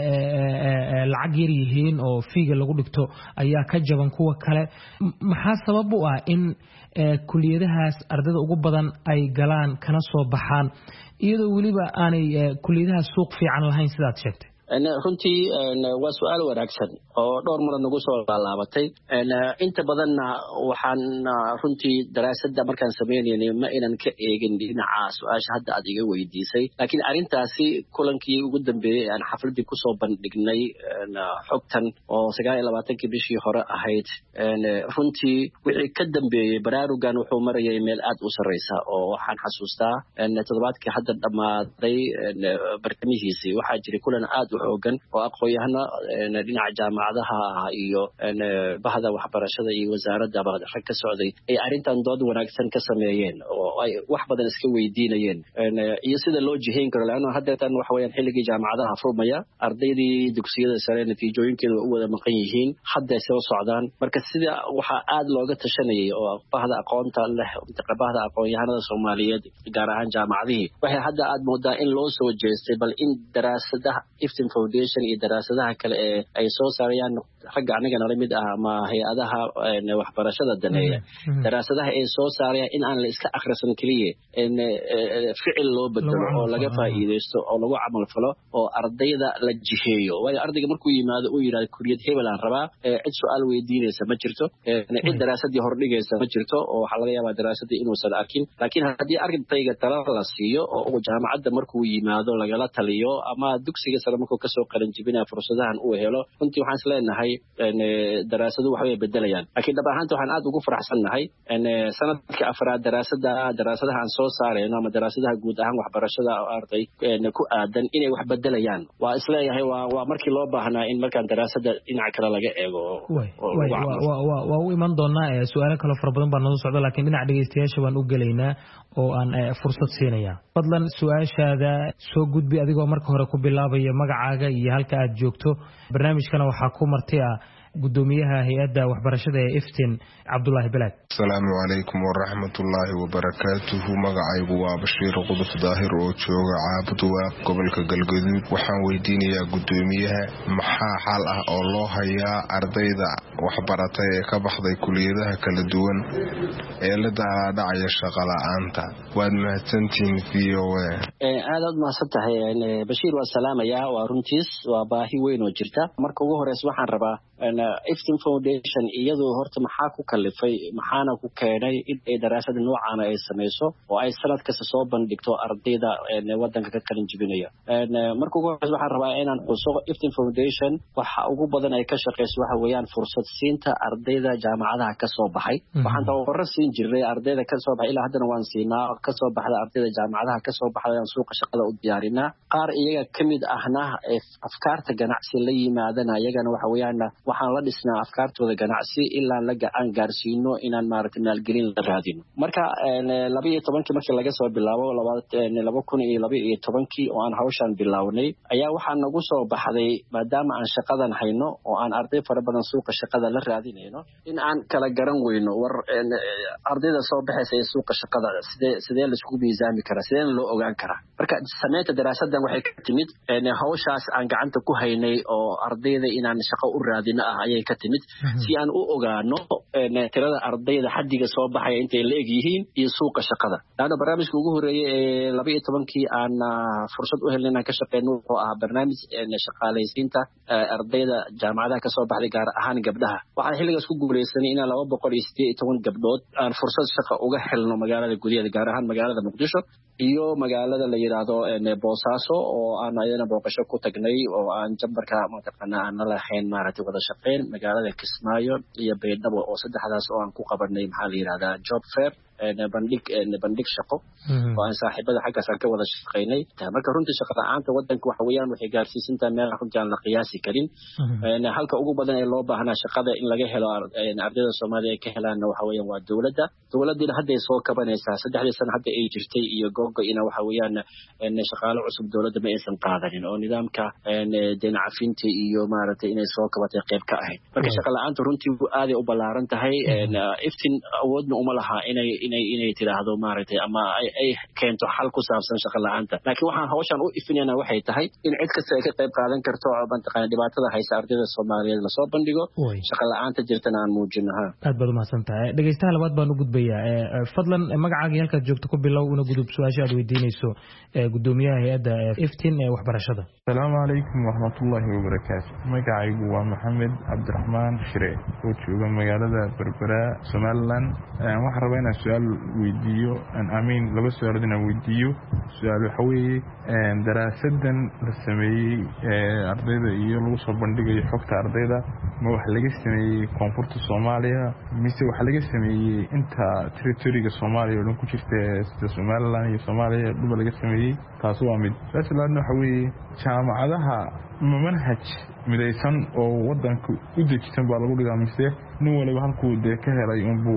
lacag yar yihiin oo fiiga lagu dhigto ayaa ka jaban kuwa kale maxaa sabab u ah in kuliyadahaas ardayda ugu badan ay galaan kana soo baxaan iyadoo weliba aanay kuliyadahaas suuq fiican lahayn sidaad sheegtay runtii waa su-aal wanaagsan oo dhowr mar nagu soo laalaabatay inta badanna waxaan runtii daraasadda markaan sameynaynay ma inan ka eegin dhinaca su-aasha hadda aad iga weydiisay laakiin arrintaasi kulankii ugu dambeeyey aan xafladii kusoo bandhignay xogtan oo sagaal iyo labaatankii bishii hore ahayd runtii wixii ka dambeeyey baraarugan wuxuu marayay meel aad u sarreysa oo waxaan xasuustaa toddobaadkii hadda dhammaaday bartamihiisii waxaa jiray kulan aad xoogan oo aqoon-yahano dhinaca jaamacadaha iyo bahda waxbarashada iyo wasaaradda rag ka socday ay arrintan dood wanaagsan ka sameeyeen oo ay wax badan iska weydiinayeen iyo sida loo jihayn karo laanna haddeetan waxa weeyaan xilligii jaamacadaha furmaya ardaydii dugsiyada sare natiijooyinkeeda u wada maqan yihiin hadda soo socdaan marka sida waxaa aad looga tashanayay oo bahda aqoonta leh bahda aqoon-yahanada Soomaaliyeed gaar ahaan jaamacadihii waxay hadda aad moodaa in loo soo jeestay bal in daraasadaha Iftin Foundation iyo daraasadaha kale ee ay soo saarayaan ragga aniga nala mid ah ama hay'adaha waxbarashada daneeya daraasadaha ay soo saarayaan in aan la iska akhrisan kaliya in ficil loo bedelo oo laga faa'iideysto oo lagu camal falo oo ardayda la jiheeyo waayo ardayga markuu yimaado uu yiraahdo kuliyad hebel aan rabaa cid su'aal weydiinaysa ma jirto cid daraasadii hordhigaysa ma jirto oo waxa laga yaabaa daraasadii inuusan arkin laakiin haddii ardayga talo la siiyo oo jaamacadda markuu yimaado lagala taliyo ama dugsiga sare markuu kasoo qalin jabinaya fursadahan uu helo runtii waxaan is leenahay daraasadu wax way bedelayaan laakiin dhab ahaanta waxaan aad ugu faraxsannahay sanadka afraad daraasada daraasadaha aan soo saarayno ama daraasadaha guud ahaan waxbarashada arday ku aadan inay wax bedelayaan waa is leeyahay waa waa markii loo baahnaa in markaan daraasada dhinaca kale laga eego waa u iman doonaa su-aalo kale fara badan baa noo socda laakiin dhinaca dhegeystayaasha baan u gelaynaa oo aan fursad siinaya fadlan su-aashaada soo gudbi adigoo marka hore ku bilaabaya magacaaga iyo halka aad joogto barnaamijkana waxaa ku marti ah gudoomiyaha hay'adda waxbarashada ee Iftin Cabdullaahi Balaad. Assalaamu calaykum waraxmatullaahi wabarakaatuhu magacaygu waa Bashiir Quduf Daahir oo jooga Caabudwaaq gobolka Galgaduud waxaan weydiinayaa gudoomiyaha maxaa xal ah oo loo hayaa ardayda waxbaratay ee ka baxday kuliyadaha kala duwan ee la dhacaya shaqo la'aanta waad mahadsantihiin V O A aad aad mahadsantahay Bashiir waa salaamaya waa runtiis waa baahi weyn oo jirta marka ugu horeysa waxaan rabaa iftin foundation iyadu horta maxaa ku kalifay maxaana ku keenay in ay daraasada noocaana ay samayso oo ay sanad kasta soo bandhigto ardayda wadanka ka qalin jibinaya marka ugu horeysa waxaan rabaa inaan xuso iftin foundation waxa ugu badan ay ka shaqeyso waxa weeyaan fursad siinta ardayda jaamacadaha ka soo baxay waxaan tababaro siin jirnay ardayda ka soo baxay ilaa haddana waan siinaa ka soo baxda ardayda jaamacadaha ka soo baxday aan suuqa shaqada u diyaarinaa qaar iyaga kamid ahna afkaarta ganacsi la yimaadana iyagana waxa weeyaan waxaan la dhisnaa afkaartooda ganacsi ilaa la aan gaarsiino inaan maaragtay maalgelin la raadino marka laba iyo tobankii markii laga soo bilaabo laba kun iyo laba iyo tobankii oo aan hawshan bilownay ayaa waxaa nagu soo baxday maadaama aan shaqadan hayno oo aan arday fara badan suuqa shaqada la raadinayno in aan kala garan weyno war ardayda soo baxaysa ee suuqa shaqada sidee sidee la isku miisaami karaa sidee loo ogaan karaa marka samaynta daraasadan waxay ka timid hawshaas aan gacanta ku haynay oo ardayda inaan shaqo u raadino ah ayay ka timid si aan u ogaano tirada ardayda xaddiga soo baxaya intay la eg yihiin iyo suuqa shaqada laana barnaamijka ugu horeeyay ee laba iyo tobankii aan fursad u helnay inaan ka shaqeyno wuxuu ahaa barnaamij shaqaalaysiinta ardayda jaamacadaha ka soo baxday gaar ahaan gabdhaha waxaan xilligaas ku guuleysanay inaan laba boqol iyo siddeed iyo toban gabdhood aan fursad shaqo uga helno magaalada gudaheeda gaar ahaan magaalada muqdisho iyo magaalada la yidhaahdo boosaaso oo aan ayadana booqasho ku tagnay oo aan jambarka mataqaana aan la lahayn maaragtay wada shaqeyn magaalada kismaayo iyo baydhabo oo saddexdaas oo aan ku qabanay maxaa la yidhahdaa job fair bandhig bandhig shaqo oo aan saaxiibada xaggaas aan ka wada shaqeynay marka runtii shaqa la'aanta wadanka waxa weeyaan waxay gaarsiisantaa meel runtii aan la qiyaasi karin halka ugu badan ee loo baahnaa shaqada in laga helo ardayda Soomaaliya ay ka helaanna waxa weeyaan waa dawladda dawladdiina hadda ay soo kabanaysaa saddexdii sano hadda ay jirtay iyo googo ina waxa weeyaan shaqaale cusub dawladda ma aysan qaadanin oo nidaamka deyn cafinta iyo maaragtay inay soo kabatay qayb ka ahayd marka shaqa la'aanta runtii aad ay u ballaaran tahay iftin awoodna uma laha inay inay inay tiraahdo maaragtay ama ay ay keento xal ku saabsan shaqo la'aanta laakiin waxaan hawshan u ifinayna waxay tahay in cid kasta ay ka qayb qaadan karto bantaqaan dhibaatada haysa ardayda Soomaaliyeed la soo bandhigo shaqo la'aanta jirtana aan muujino ha aad baad u mahadsantahay dhageystaha labaad baan u gudbayaa fadlan magacaaga halka joogto ku bilow una gudub su'aasha aad weydiinayso gudoomiyaha hay'adda iftin ee waxbarashada Assalaamu alaykum wa rahmatullahi wa barakatuh magacaygu waa Maxamed Cabdiraxmaan Shire oo jooga magaalada Berbera Somaliland waxaan rabaa inaan su'aal weydiiyo aan aamin laba su'aal inaan weydiiyo su'aal waxa weeye daraasadan la sameeyay ardayda iyo lagu soo bandhigayo xogta ardayda ma wax laga sameeyay koonfurta Soomaaliya mise wax laga sameeyay inta territory-ga Soomaaliya oo ku jirta sida Somaliland iyo Soomaaliya dhub laga sameeyay taas waa mid asalaadna waxa weeye jaamacadaha ma manhaj midaysan oo wadanka u dejisan baa lagu dhigaa mise nin waliba halkuu dee ka helay unbuu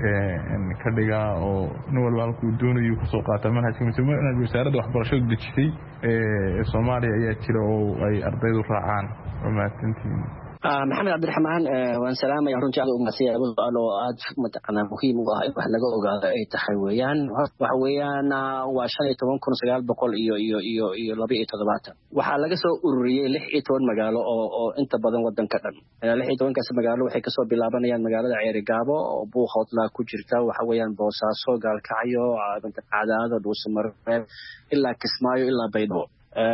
ka dhigaa oo nin waliba halkuu doonayo kasoo qaata manhajka mise manhaj wasaaradda waxbarashadu dejisay ee Soomaaliya ayaa jira oo ay ardaydu raacaan waa mahadsantiin maxamed cabdiraxmaan waan salaamaya runtii aad u mahadsanyahay su'aal oo aad mataqaanaa muhiim u ah in wax laga ogaado ay tahay weeyaan waxa weeyaan waa shan iyo toban kun sagaal boqol iyo iyo iyo iyo laba iyo toddobaatan waxaa laga soo ururiyey lix iyo toban magaalo oo oo inta badan wadanka dhan lix iyo tobankaas magaalo waxay kasoo bilaabanayaan magaalada Ceerigaabo oo Buuqoodla ku jirta waxa weeyaan Boosaaso Gaalkacyo Cadaado Dhuusamareeb ilaa Kismaayo ilaa Baydhabo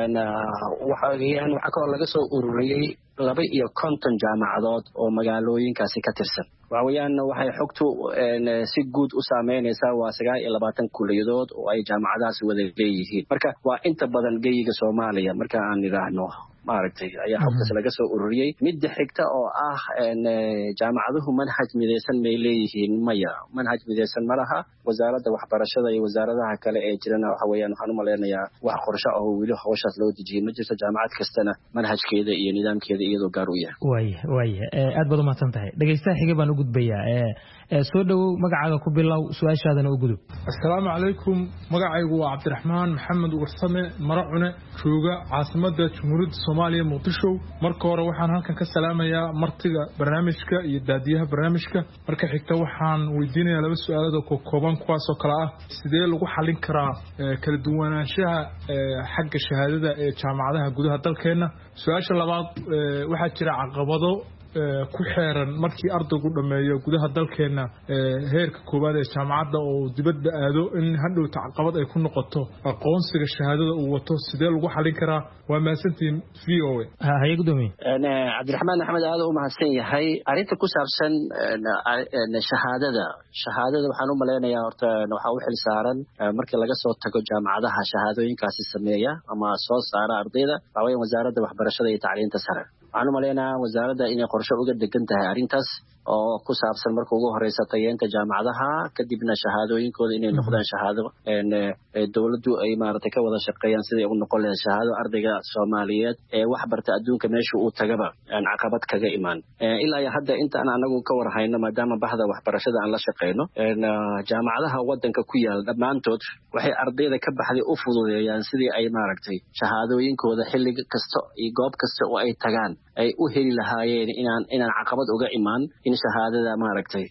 waxa weeyaan waxa kaloo laga soo ururiyey laba iyo konton jaamacadood oo magaalooyinkaasi ka tirsan waxa weeyaan waxay xogtu si guud u saameynaysaa waa sagaal iyo labaatan kuliyadood oo ay jaamacadahaasi wada leeyihiin marka waa inta badan geyiga Soomaaliya marka aan idhaahno maaragtay ayaa xogtaas laga soo ururiyey midda xigta oo ah jaamacaduhu manhaj midaysan may leeyihiin maya manhaj midaysan ma laha wasaaradda waxbarashada iyo wasaaradaha kale ee jirana waxa weeyaan waxaan u maleynayaa wax qorshe ah oo weli hawshaas loo dejiyey ma jirto jaamacad kastana manhajkeeda iyo nidaamkeeda iyadoo gaar u yahay waay waay aad baad u mahadsan tahay dhageystaha xiga baan u gudbayaa soo dhawow magacaaga ku bilow su'aashaadana u gudub assalaamu calaykum magacaygu waa Cabdiraxmaan Maxamed Warsame Maracune jooga caasimadda Jamhuuriyadda Soomaaliya Muqdisho marka hore waxaan halkan ka salaamayaa martiga barnaamijka iyo daadiyaha barnaamijka marka xigta waxaan weydiinayaa laba su'aalood oo kooban kuwaas oo kala ah sidee lagu xalin karaa kala duwanaanshaha xagga shahaadada ee jaamacadaha gudaha dalkeena su'aasha labaad waxaa jira caqabado ku xeeran markii ardaygu dhameeyo gudaha dalkeena heerka koowaad ee jaamacadda oo dibadda aado in hadhow caqabad ay ku noqoto aqoonsiga shahaadada uu wato sidee lagu xalin karaa waa mahadsantiin v o a haye gudoomiye cabdiraxmaan axmed aad u mahadsan yahay arrinta ku saabsan shahaadada shahaadada waxaan u malaynayaa horta waxaa u xil saaran markii laga soo tago jaamacadaha shahaadooyinkaasi sameeya ama soo saara ardayda waxaa weeye wasaaradda waxbarashada iyo tacliinta sare waxaan u malaynayaa wasaaradda inay qorshe uga degan tahay arrintaas oo ku saabsan marka ugu horeysa tayeenta jaamacadaha kadibna shahaadooyinkooda inay noqdaan shahaado dowladdu ay maaragtay ka wada shaqeeyaan sidai ugu noqon lahayd shahaado ardayga Soomaaliyeed ee wax barta adduunka meesha uu tagaba aan caqabad kaga imaan ilaa iyo hadda inta aan anagu ka war hayno maadaama bahda waxbarashada aan la shaqeyno jaamacadaha wadanka ku yaal dhammaantood waxay ardayda ka baxday u fududeeyaan sidii ay maaragtay shahaadooyinkooda xilli kasta iyo goob kasta oo ay tagaan ay u heli lahaayeen inaan inaan caqabad uga imaan in shahaadada maaragtay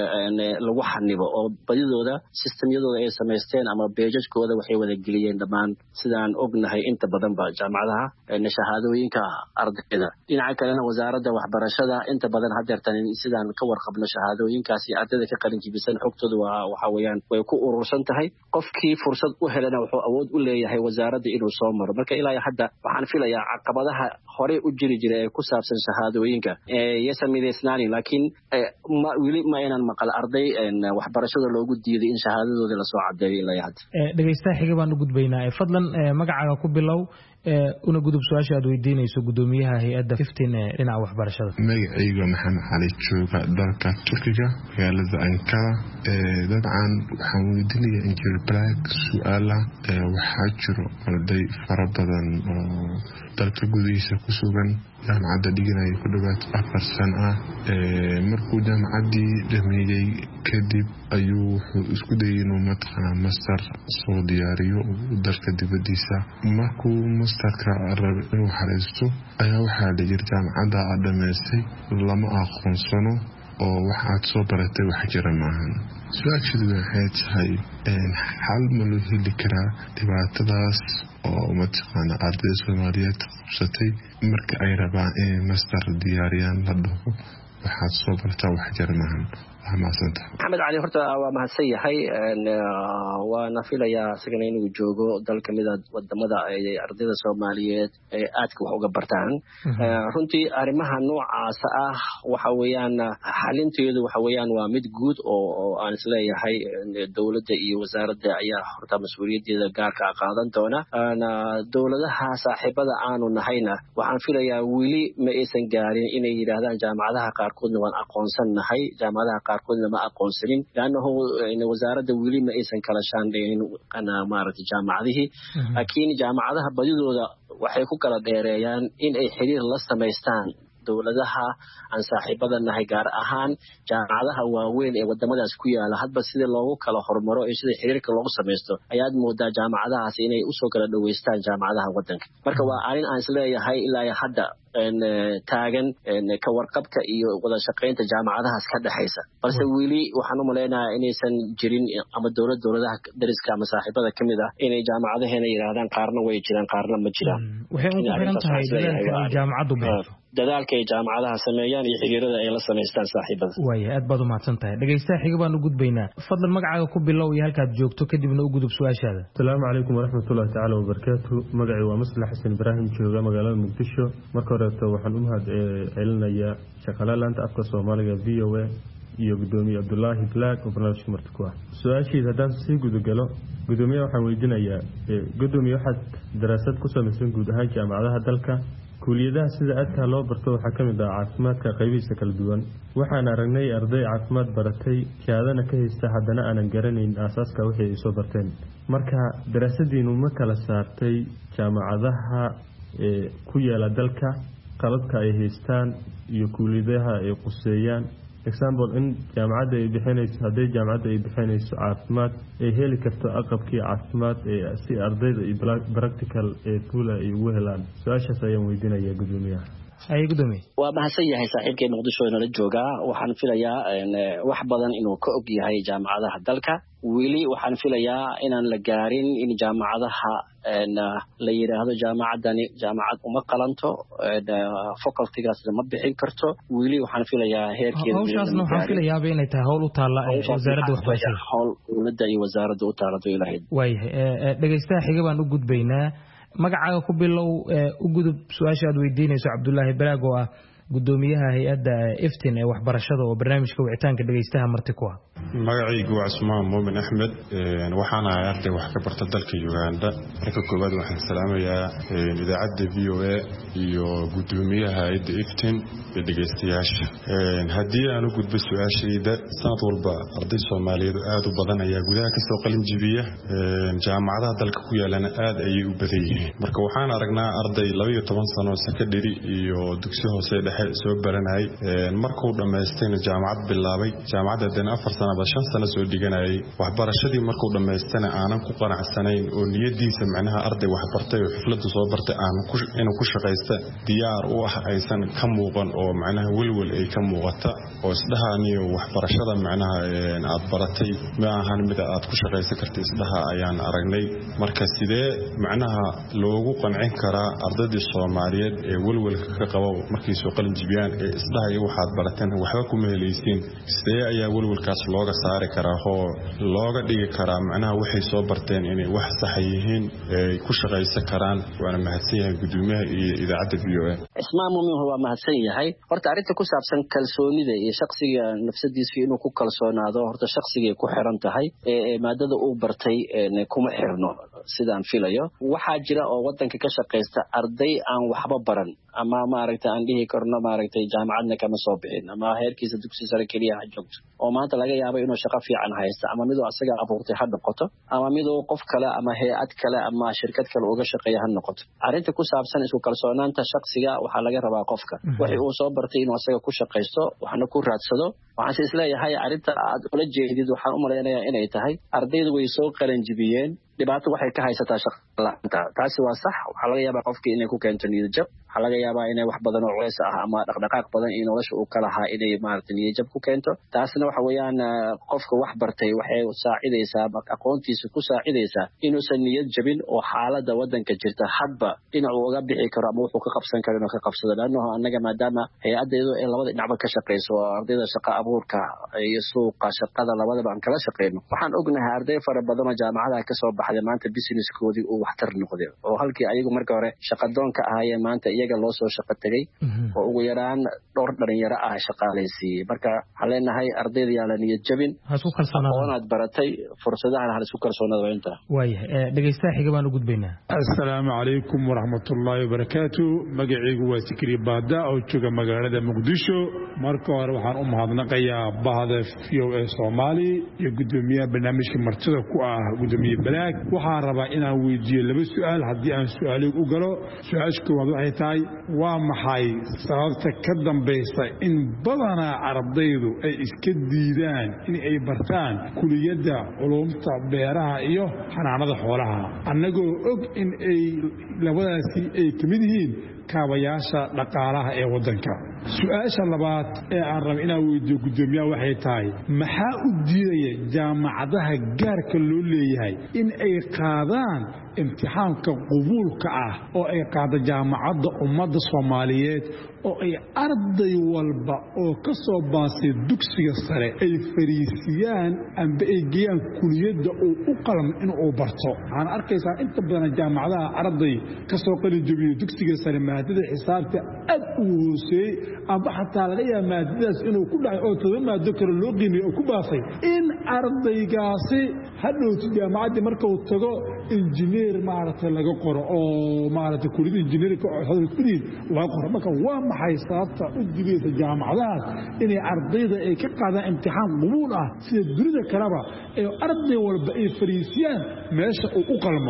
lagu xanibo oo badidooda systemyadooda ay samaysteen ama beejajkooda waxay wada geliyeen dhammaan sidaan ognahay inta badan ba jaamacadaha shahaadooyinka ardayda dhinaca kalena wasaaradda waxbarashada inta badan hadeertan sidaan ka warqabno shahaadooyinkaasi ardayda ka qalin jibisan xogtooda waa waxa weeyaan way ku urursan tahay qofkii fursad u helana wuxuu awood u leeyahay wasaaradda inuu soo maro marka ilaa hadda waxaan filayaa caqabadaha hore u jiri jiray ee ku saabsan shahaadooyinka ee yasamideysnaani laakiin ma wili ma inaan maqal arday waxbarashada loogu diiday in shahaadadooda la soo cadeeyo ilaa hadda dhageystaha xiga baan u gudbaynaa fadlan magacaaga ku bilow una gudub su-aasha aad weydiinayso gudoomiyaha hay-adda fifteen ee dhinaca waxbarashada magacayga maxamed cali jooga dalka turkiga magaalada ankara dabcan waxaan weydiinaya injil black su-aala waxaa jiro arday fara badan oo dalka gudihiisa ku sugan jaamacadda dhiganaya ku dhawaad afar sano ah markuu jaamacaddii dhameeyey kadib ayuu wuxuu isku dayay inuu mataqaanaa master soo diyaariyo dalka dibadiisa markuu masterka raba inuu xareysto ayaa waxaa la yiri jaamacadda aad dhameystay lama aqoonsano oo waxaad soo baratay wax jira maahan su-aasheedu waxay tahay xal ma loo heli karaa dhibaatadaas oo mataqaana ardayda Soomaaliyeed qabsatay marka ay rabaan inay master diyaariyaan la dhaho waxaad soo bartaa wax jira maahan maxamed cali horta waa mahadsan yahay waana filayaa isagana inuu joogo dal ka mid a wadamada ay ardayda Soomaaliyeed ay aadka wax uga bartaan runtii arrimaha noocaas ah waxa weeyaan xalinteedu waxa weeyaan waa mid guud oo aan isleeyahay dowladda iyo wasaaradda ayaa horta mas'uuliyadeeda gaarka qaadan doona dowladaha saaxiibada aanu nahayna waxaan filayaa wili ma aysan gaarin inay yiraahdaan jaamacadaha qaarkoodna waan aqoonsanahay jaamacadaha qaarkoodna ma aqoonsanin laanahu wasaaradda wili ma aysan kala shaandheynin ana maaragtay jaamacadihii laakiin jaamacadaha badidooda waxay ku kala dheereeyaan in ay xiriir la samaystaan dowladaha aan saaxiibada nahay gaar ahaan jaamacadaha waaweyn ee wadamadaas ku yaala hadba sidii loogu kala hormaro iyo sidii xiriirka loogu samaysto ayaad moodaa jaamacadahaas inay usoo kala dhaweystaan jaamacadaha wadanka marka waa arrin aan isleeyahay ilaa hadda taagan ka warqabka iyo wada shaqaynta jaamacadahaas ka dhaxaysa balse wili waxaan u maleynayaa inaysan jirin ama dowlad dowladaha dariska ama saaxiibada ka mid ah inay jaamacadaheena yiraahdaan qaarna way jiraan qaarna ma jiraan waxay ugu xiran tahay dadaalka ay jaamacadu bixiso dadaalka ay jaamacadaha sameeyaan iyo xiriirada ay la sameystaan saaxiibada waaya aad baad u mahadsan tahay dhageystaha xiga baan u gudbaynaa fadlan magacaaga ku bilow iyo halkaad joogto kadibna u gudub su-aashaada asalaamu calaykum waraxmatullahi tacaala wabarakaatu magacii waa maslax xasan ibraahim jooga magaalada muqdisho marka horeeto waxaan u mahad celinayaa shaqaalaha laanta afka soomaaliga v o a iyo gudoomiye cabdulaahi black oo barnaamijka marti ku ah su-aashiid haddaan sii gudagalo gudoomiyaha waxaan weydiinayaa gudoomiye waxaad daraasad ku samaysan guud ahaan jaamacadaha dalka kuuliyadaha sida aadka loo barto waxaa ka mid ah caafimaadka qaybihiisa kala duwan waxaan aragnay arday caafimaad baratay shahaadana ka haysta haddana aanan garanayn aasaaska wixii ay soo barteen marka daraasadiinu ma kala saartay jaamacadaha ee ku yaala dalka qalabka ay haystaan iyo kuuliyadaha ay quseeyaan example in jaamacadda ay bixinayso hadday jaamacadda ay bixinayso caafimaad ay heli karto aqabkii caafimaad ee si ardayda iyo practical ee fuula ay ugu helaan su-aashaas ayaan weydiinayaa gudoomiyaha ay gudoomiye waa mahadsan yahay saaxiibkay muqdisho inala jooga waxaan filayaa wax badan inuu ka og yahay jaamacadaha dalka wili waxaan filayaa inaan la gaarin in jaamacadaha la yiraahdo jaamacadani jaamacad uma qalanto facultygaasna ma bixin karto wili waxaan filayaa heerkeeda hawshaasna waxaan filayaa inay tahay hawl u taala wasaaradda waxbarashada hawl dowladda iyo wasaaradda u taala ilaahay waayahay dhageystaha xiga baan u gudbaynaa magacaaga ku bilow u gudub su'aasha aad weydiinayso Cabdullaahi Baraag oo ah gudoomiyaha hay'adda iftiin ee waxbarashada oo barnaamijka wicitaanka dhageystaha marti ku ah magacaygu waa Ismaan Muumin Axmed waxaan ahay arday wax ka barta dalka Uganda marka koobaad waxaan salaamayaa idaacadda V O A iyo gudoomiyaha hay'adda iftiin ee dhageystayaasha haddii aan u gudbo su'aashayda sanad walba arday Soomaaliyeed aad u badan ayaa gudaha ka soo qalin jibiya jaamacadaha dalka ku yaalana aad ayay u badan yihiin marka waxaan aragnaa arday laba iyo toban sano secondary iyo dugsi hoose soo baranay markuu dhameystayna jaamacad bilaabay jaamacadda afar sano ba shan sano soo dhiganayay waxbarashadii markuu dhameystayna aanan ku qanacsanayn oo niyadiisa macnaha arday wax bartay oo xifladda soo bartay aan ku inuu ku shaqeysto diyaar u ah aysan ka muuqan oo macnaha walwal ay ka muuqata oo isdhahaaniyo waxbarashada macnaha aad baratay ma ahan mid aad ku shaqeysan kartay isdhaha ayaan aragnay marka sidee macnaha loogu qancin karaa ardayda Soomaaliyeed ee walwalka ka qaba markii soo qalin jibiyaan ee isdhahay waxaad barateen waxba kuma helaysiin sidee ayaa walwalkaas looga saari karaa oo looga dhigi karaa macnaha waxay soo barteen inay wax sax yihiin ee ku shaqeysan karaan waana mahadsan yahay gudoomiyaha iyo idaacadda V O A Ismaan Muumin waa mahadsan yahay horta arinta ku saabsan kalsoonida iyo shakhsiga nafsadiisa inuu ku kalsoonaado horta shakhsiga ku xiran tahay ee maadada uu bartay kuma xirno sidaan filayo waxaa jira oo wadanka ka shaqeysta arday aan waxba baran ama maaragtay aan dhihi karno maaragtay jaamacadna kama soo bixin ama heerkiisa dugsi sare kaliya ha joogto oo maanta laga yaabo inuu shaqo fiican haysto ama midoo asaga abuurtay ha noqoto ama midoo qof kale ama hay'ad kale ama shirkad kale uga shaqeeya ha noqoto arinta ku saabsan isku kalsoonaanta shakhsiga waxa laga rabaa qofka wixii uu soo bartay inuu asaga ku shaqeysto waxna ku raadsado waxaan isleeyahay arinta aad ula jeedid waxaan u maleynayaa inay tahay ardaydu way soo qalan jibiyeen dhibaato waxay ka haysataa shaqo la'aanta taasi waa sax waxa laga yaabaa qofkii inay ku keento niyad jab waxa laga yaabaa inay wax badan oo culays ah ama dhaqdhaqaaq badan in nolosha uu ka lahaa inay maaragtay niyad jab ku keento taasina waxa weeyaan qofka wax bartay waxay saacidaysaa aqoontiisa ku saacidaysaa inuusan niyad jabin oo xaaladda wadanka jirta hadba inuu uga bixi karo ama wuxuu ka qabsan karo inuu ka qabsado laannahu annaga maadaama hay'addeedu ay labada dhinacba ka shaqeyso oo ardayda shaqo abuurka iyo suuqa shaqada labadaba aan kala shaqeyno waxaan ognahay arday fara badan oo jaamacadaha ka soo baxday maanta businesskoodii uu waxtar noqday oo halkii ayagu marka hore shaqadoonka ahaayeen maanta iyaga loo soo shaqo tagay oo ugu yaraan dhowr dhalinyaro ah shaqaalaysiiyey marka waxaan leenahay ardayda yaa la niyad jabin aqoonaad baratay fursadahan ha isku kalsoonaada inta waayahay dhageystaha xiga baan u gudbaynaa assalaamu calaykum waraxmatullaahi wabarakaatu magacaygu waa Sikri Baada oo jooga magaalada Muqdisho marka hore waxaan u mahadnaqayaa bahda V O A Soomaali iyo gudoomiyaha barnaamijka martida ku ah gudoomiye Baraag waxaan rabaa inaan weydiiyo laba su'aal haddii aan su'aaliga u galo su'aasha koowaad waxay tahay waa maxay sababta ka dambaysa in badanaa ardaydu ay iska diidaan in ay bartaan kuliyadda culumta beeraha iyo xanaanada xoolaha annagoo og in ay labadaasi ay ka mid yihiin kaabayaasha dhaqaalaha ee wadanka su'aasha labaad ee aan rabo inaan weydiiyo gudoomiyaha waxay tahay maxaa u diidaya jaamacadaha gaarka loo leeyahay in ay qaadaan imtixaanka qabuulka ah oo ay qaado jaamacadda ummadda Soomaaliyeed oo ay arday walba oo ka soo baasay dugsiga sare ay fariisiyaan amba ay geeyaan kuliyadda uu u qalmo inuu barto waxaan arkaysaa inta badan jaamacadaha arday ka soo qalin jabiyo dugsiga sare maadada xisaabta aad u hooseeyay amba xataa laga yaabaa maadadaas inuu ku dhacay oo todoba maado kale loo qiimeeyo oo ku baasay in ardaygaasi hadhowti jaamacadda marka uu tago injineer maaragtay laga qoro oo maaragtay kuliyadda injineerka oo xadal ku diin laga qoro marka waa maxay sababta u digaysa jaamacadaha inay ardayda ay ka qaadaan imtixaan qabuul ah sida dunida kaleba ee arday walba ay fariisiyaan meesha uu u qalmo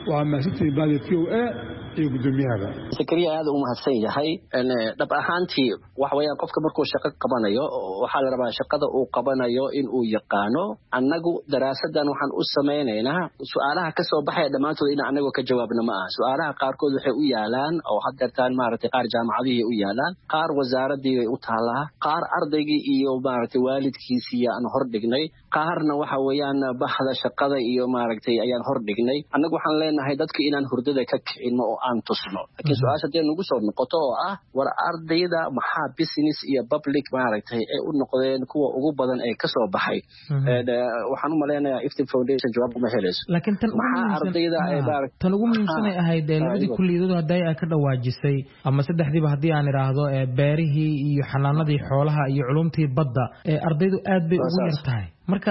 waa mahadsantihiin baadi v o a iyo gudoomiyahaba sakariya aad u mahadsan yahay dhab ahaantii waxa weeyaan qofka markuu shaqo qabanayo waxaa la rabaa shaqada uu qabanayo in uu yaqaano annagu daraasadan waxaan u samaynaynaa su'aalaha ka soo baxaya dhammaantood in annagu ka jawaabno ma aha su'aalaha qaarkood waxay u yaalaan oo haddeertaan maaragtay qaar jaamacadihii u yaalaan qaar wasaaradii way u taalaa qaar ardaygii iyo maaragtay waalidkiisii aan hor dhignay qaarna waxa weeyaan bahda shaqada iyo maaragtay ayaan hor dhignay annagu waxaan leenahay dadka inaan hurdada ka kicino oo aan tusno laakiin su'aasha dee nagu soo noqoto oo ah war ardayda maxaa business iyo public maaragtay ay u noqdeen kuwa ugu badan ee ka soo baxay waxaan u maleynayaa iftin foundation jawaab uma helayso laakiin tan maxaa ardayda ay tan ugu muhiimsan ay ahayd labadii kulliyadood hadday ay ka dhawaajisay ama saddexdiiba haddii aan idhaahdo beerihii iyo xanaanadii xoolaha iyo culumtii badda ardaydu aad bay ugu yar tahay marka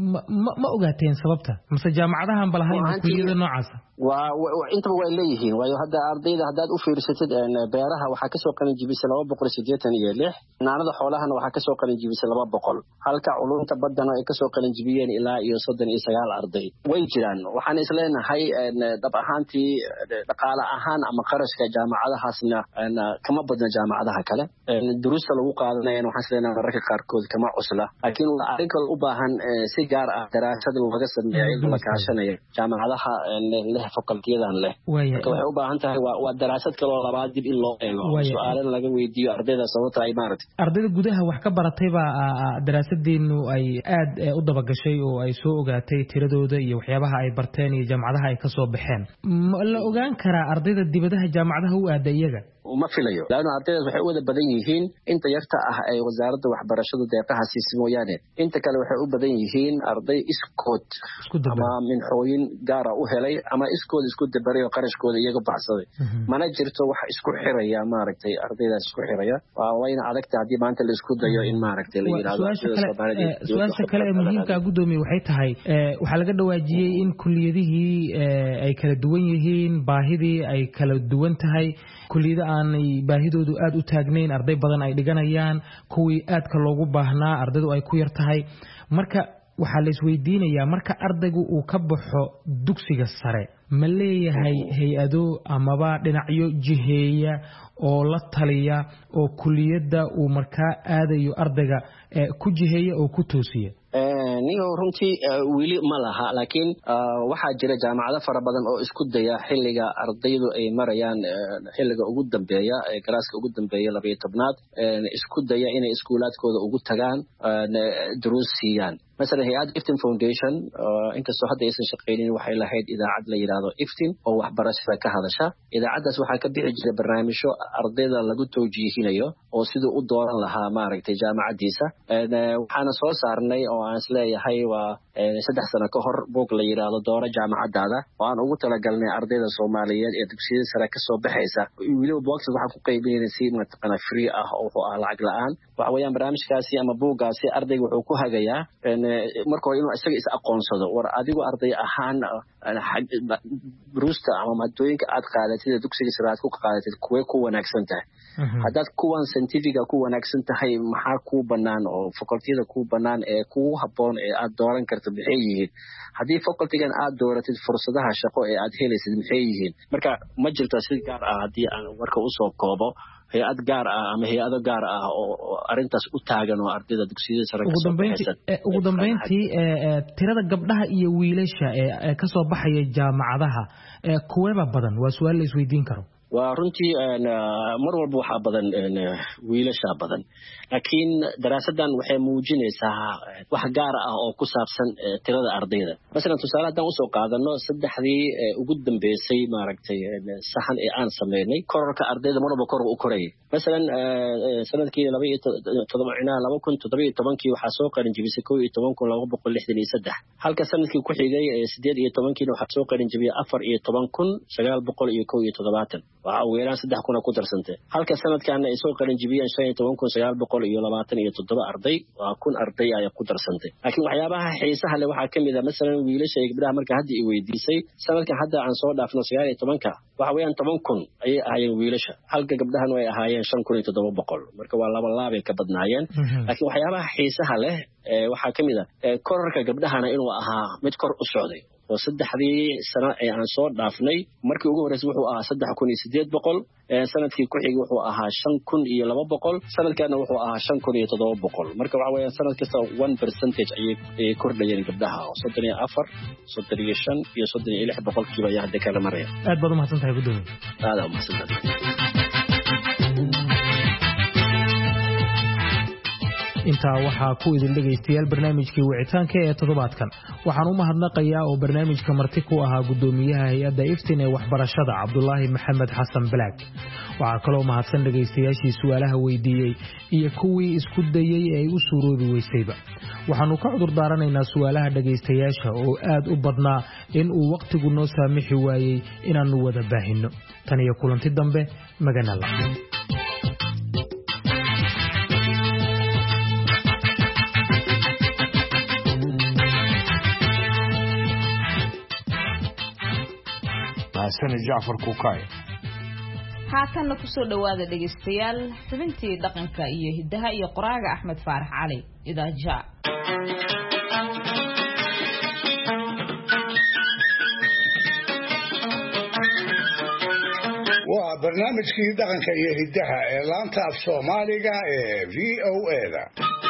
ma ogaateen sababta mise jaamacadahan balahayn kulliyada noocaasa waa intaba way leeyihiin waayo hadda ardayda haddaad u fiirsatid beeraha waxaa kasoo qalin jibisay laba boqol siddeetan iyo lix xanaanada xoolahana waxaa kasoo qalin jibisay laba boqol halka culumta baddana ay kasoo qalin jibiyeen ilaa iyo soddon iyo sagaal arday way jiraan waxaan isleenahay dhab ahaantii dhaqaale ahaan ama qarashka jaamacadahaasna kama badna jaamacadaha kale duruusta lagu qaadanayana waxaan isleenahay mararka qaarkood kama cusla laakiin waa arrin kale u baahan si gaar ah daraasad laga sameeyo la kaashanaya jaamacadaha leh fakultiyadan leh marka waxay u baahan tahay waa daraasad kale oo labaad dib in loo eego su'aalo laga weydiiyo ardayda sababta ay maaragtay ardayda gudaha wax ka baratay baa daraasadeenu ay aad u dabagashay oo ay soo ogaatay tiradooda iyo waxyaabaha ay barteen iyo jaamacadaha ay ka soo baxeen ma la ogaan karaa ardayda dibadaha jaamacadaha u aada iyaga uma filayo laana ardaydaas waxay u wada badan yihiin inta yarta ah ay wasaaradda waxbarashadu deeqaha siisa mooyaane inta kale waxay u badan yihiin arday iskood ama minxooyin gaara u helay ama iskood isku dabaray oo qarashkooda iyaga baxsaday mana jirto wax isku xiraya maaragtay ardaydaas isku xiraya wayna adagta haddii maanta la isku dayo in maaragtay la yidhaahdo su-aasha kale ee muhiimka gudoomiye waxay tahay waxaa laga dhawaajiyey in kulliyadihii ay kala duwan yihiin baahidii ay kala duwan tahay kulliyada aanay baahidoodu aad u taagnayn arday badan ay dhiganayaan kuwii aadka loogu baahnaa ardaydu ay ku yar tahay marka waxaa la isweydiinayaa marka ardaygu uu ka baxo dugsiga sare ma leeyahay hay-ado amaba dhinacyo jiheeya oo la taliya oo kulliyadda uu markaa aadayo ardayga ku jiheeya oo ku toosiya niyo runtii weli ma laha laakiin waxaa jira jaamacado fara badan oo isku daya xilliga ardaydu ay marayaan xilliga ugu dambeeya ee galaaska ugu dambeeya labayo tobnaad isku daya inay iskuulaadkooda ugu tagaan duruus siiyaan مثلا هيئات إفتن فاونديشن إنكستو هذا اسم شقيلين وحي لهيد إذا عد لي هذا إفتن أو وحبرش كهذا شا إذا عد سوحا كبيع جل برنامج شو أرضيدا لقد توجيهين أيو أو سيدو أدورا لها مارك تجامع ديسة وحنا صور صارني أو أنسلي هاي و سدح سنة كهر بوك لي هذا دورة جامعة دادا وأنا أقول تلقلني أرضيدا سومالية يدكسيد سركسو بحيسة ولو بوكس وحكو قيبين سيد متقنا فري أو هو العقل الآن وحويان برنامج كاسي أما بوكاسي أرضي وحكوها جيا marka hore inuu isaga is aqoonsado war adigu arday ahaan brusta ama maadooyinka aad qaadatid dugsiga sare aad ku qaadatid kuwee ku wanaagsan tahay haddaad kuwan scientifica ku wanaagsan tahay maxaa kuu bannaan oo facultyada kuu bannaan ee kugu habboon ee aad dooran karto maxay yihiin haddii facultygan aad dooratid fursadaha shaqo ee aad helaysid maxay yihiin marka ma jirto si gaar ah haddii aan warka usoo koobo hay-ad gaar ah ama hay-ado gaar ah oo arintaas u taagan oo ardayda dugsiyada sare ka soo baxaysan ugu dambeyntii tirada gabdhaha iyo wiilasha ee ka soo baxaya jaamacadaha kuweeba badan waa su'aal la isweydiin karo waa runtii mar walba waxaa badan wiilasha badan laakiin daraasadan waxay muujinaysaa wax gaar ah oo ku saabsan tirada ardayda masalan tusaale haddaan usoo qaadano saddexdii ugu dambeysay maaragtay saxan ee aan sameynay kororka ardayda mar walba kor u korayay masalan sanadkii laba iyo todoba laba kun toddoba iyo tobankii waxaa soo qalin jibisay kow iyo toban kun laba boqol lixdan iyo saddex halka sanadkii ku xigay sideed iyo tobankiina waxaa soo qalin jibiyay afar iyo toban kun sagaal boqol iyo kow iyo toddobaatan waxa uu yeelan saddex kun ku darsantay halka sanadkan ay soo qalin jibiyeen shan iyo toban kun sagaal boqol iyo labaatan iyo toddoba arday waa kun arday ay ku darsantay laakiin waxyaabaha xiisaha leh waxaa kamid ah masalan wiilasha iyo gabdhaha marka hadda ay weydiisay sanadkan hadda aan soo dhaafno sagaal iyo tobanka waxa weeyaan toban kun ayay ahaayeen wiilasha halka gabdhahan ay ahaayeen shan kun iyo toddoba boqol marka waa laba laabay ka badnaayeen laakiin waxyaabaha xiisaha leh waxaa kamid ah kororka gabdhahana inuu ahaa mid kor u socday oo saddexdii sano ee aan soo dhaafnay markii ugu horreysay wuxuu ahaa saddex kun iyo siddeed boqol sanadkii ku xigay wuxuu ahaa shan kun iyo laba boqol sanadkaana wuxuu ahaa shan kun iyo toddoba boqol marka waxa weeyaan sanad kasta one percentage ayay kordhayeen gabdhaha oo soddon iyo afar soddon iyo shan iyo soddon iyo lix boqolkiiba ayaa hadda kala maraya aad baad umahadsan tahay gudoomiye aad u mahadsan tahay intaa waxaa ku idin dhegaystayaal barnaamijkii wicitaanka ee toddobaadkan waxaan u mahadnaqayaa oo barnaamijka marti ku ahaa gudoomiyaha hay-adda iftin ee waxbarashada cabdulaahi maxamed xasan balaag waxaa kaloo mahadsan dhegaystayaashii su'aalaha weydiiyey iyo kuwii isku dayey ee ay u suuroobi weysayba waxaannu ka cudur daaranaynaa su'aalaha dhegaystayaasha oo aad u badnaa in uu wakhtigu noo saamixi waayey inaannu wada baahinno tan iyo kulanti dambe maganala jacfar kuukay haatanna ku soo dhowaada dhegaystayaal xubintii dhaqanka iyo hiddaha iyo qoraaga axmed faarax cali idaaja waa barnaamijkii dhaqanka iyo hiddaha ee laanta af soomaaliga ee v o a-da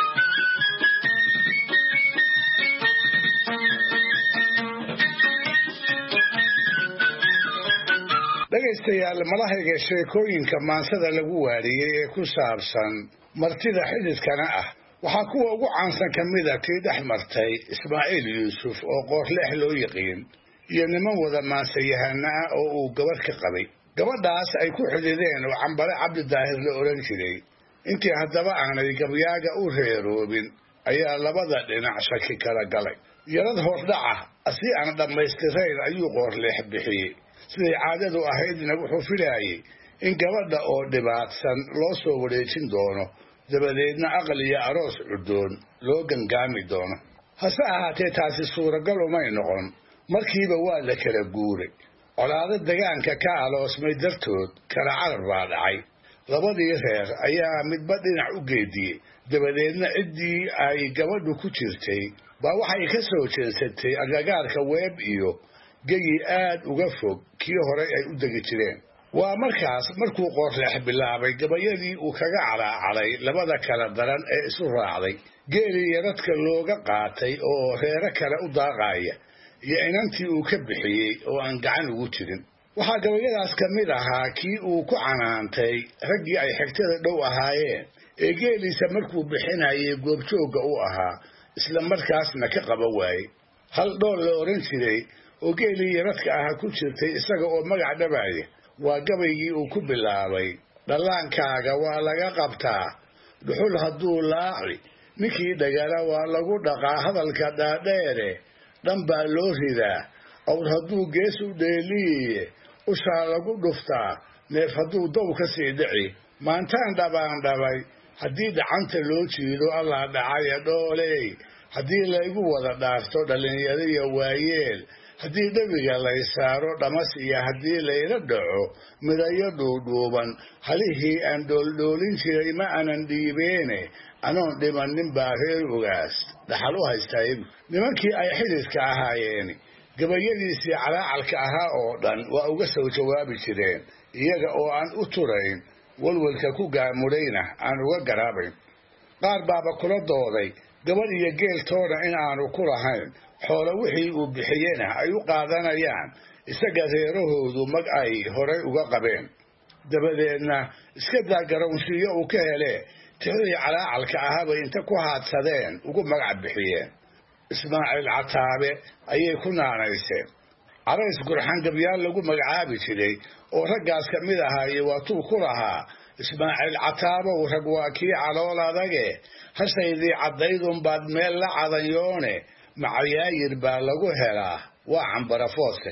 dhegaystayaal malahayga sheekooyinka maansada lagu waariyey ee ku saabsan martida xididkana ah waxaa kuwa ugu caansan ka mida tii dhex martay ismaaciil yuusuf oo qoorleex loo yiqiin iyo niman wada maansayahana ah oo uu gabadh ka qabay gabadhaas ay ku xidideen oo cambare cabdidaahir la odhan jiray intii haddaba aanay gabyaaga u reeroobin ayaa labada dhinac shaki kala galay yarad hordhaca si aan dhammaystirayn ayuu qoorleex bixiyey siday caadadu ahaydna wuxuu filaayey in gabadha oo dhibaatsan loo soo wareejin doono dabadeedna aqal iyo aroos cuddoon loo gangaami doono hase ahaatee taasi suuragal umay noqon markiiba waa la kala guuray colaado degaanka ka aloosmay dartood kala carar baa dhacay labadii reer ayaa midba dhinac u geediyey dabadeedna ciddii ay gabadhu ku jirtay baa waxay ka soo jeensatay agagaarka weeb iyo geyi aad uga fog kii hore ay u degi jireen waa markaas markuu qoorleex bilaabay gabayadii uu kaga calaacalay labada kala daran ee isu raacday geelii yaradka looga qaatay oo reero kale u daaqaaya iyo inantii uu ka bixiyey oo aan gacan ugu jirin waxaa gabayadaas ka mid ahaa kii uu ku canaantay raggii ay xigtada dhow ahaayeen ee geeliisa markuu bixinayay goobjoogga u ahaa isla markaasna ka qaba waayey hal dhool la odhan jiray oo geelii yaradka aha ku jirtay isaga oo magac dhabaaya waa gabaygii uu ku bilaabay dhallaankaaga waa laga qabtaa dhuxul hadduu laaci ninkii dhagala waa lagu dhaqaa hadalka dhaadheere dhan baa loo ridaa awr hadduu gees u dheeliye ushaa lagu dhuftaa neef hadduu dow ka sii dhici maantaan dhabaan dhabay haddii dhacanta loo jiido allaa dhacaya dhooley haddii laygu wada dhaafto dhallinyariya waayeel haddii dhabiga lay saaro dhamas iyo haddii layla dhaco midayo dhuudhuuban halihii aan dhooldhoolin jiray ma aanan dhiibeene anoon dhimannin baa reer ogaas dhaxal u haystaa iyagu nimankii ay xididka ahaayeen gabayadiisii calaacalka ahaa oo dhan waa uga soo jawaabi jireen iyaga oo aan u turayn walwalka ku gaamudhayna aan uga garaabayn qaar baaba kula dooday gabadh iyo geeltoona in aanu ku lahayn xoolo wixii uu bixiyena ay u qaadanayaan isaga reerahoodu mag ay horay uga qabeen dabadeedna iska daa garownsiiyo uu ka hele tixdii calaacalka ahabay inta ku haadsadeen ugu magac bixiyeen ismaaciil cataabe ayay ku naanayseen carays gurxan gabyaal lagu magacaabi jiray oo raggaas ka mid ahaaye waatuu ku lahaa ismaaciil cataabow rag waa kii calool adage hashaydii caddaydunbaad meel la cadanyoone macayaayir baa lagu helaa waa cambarafoodka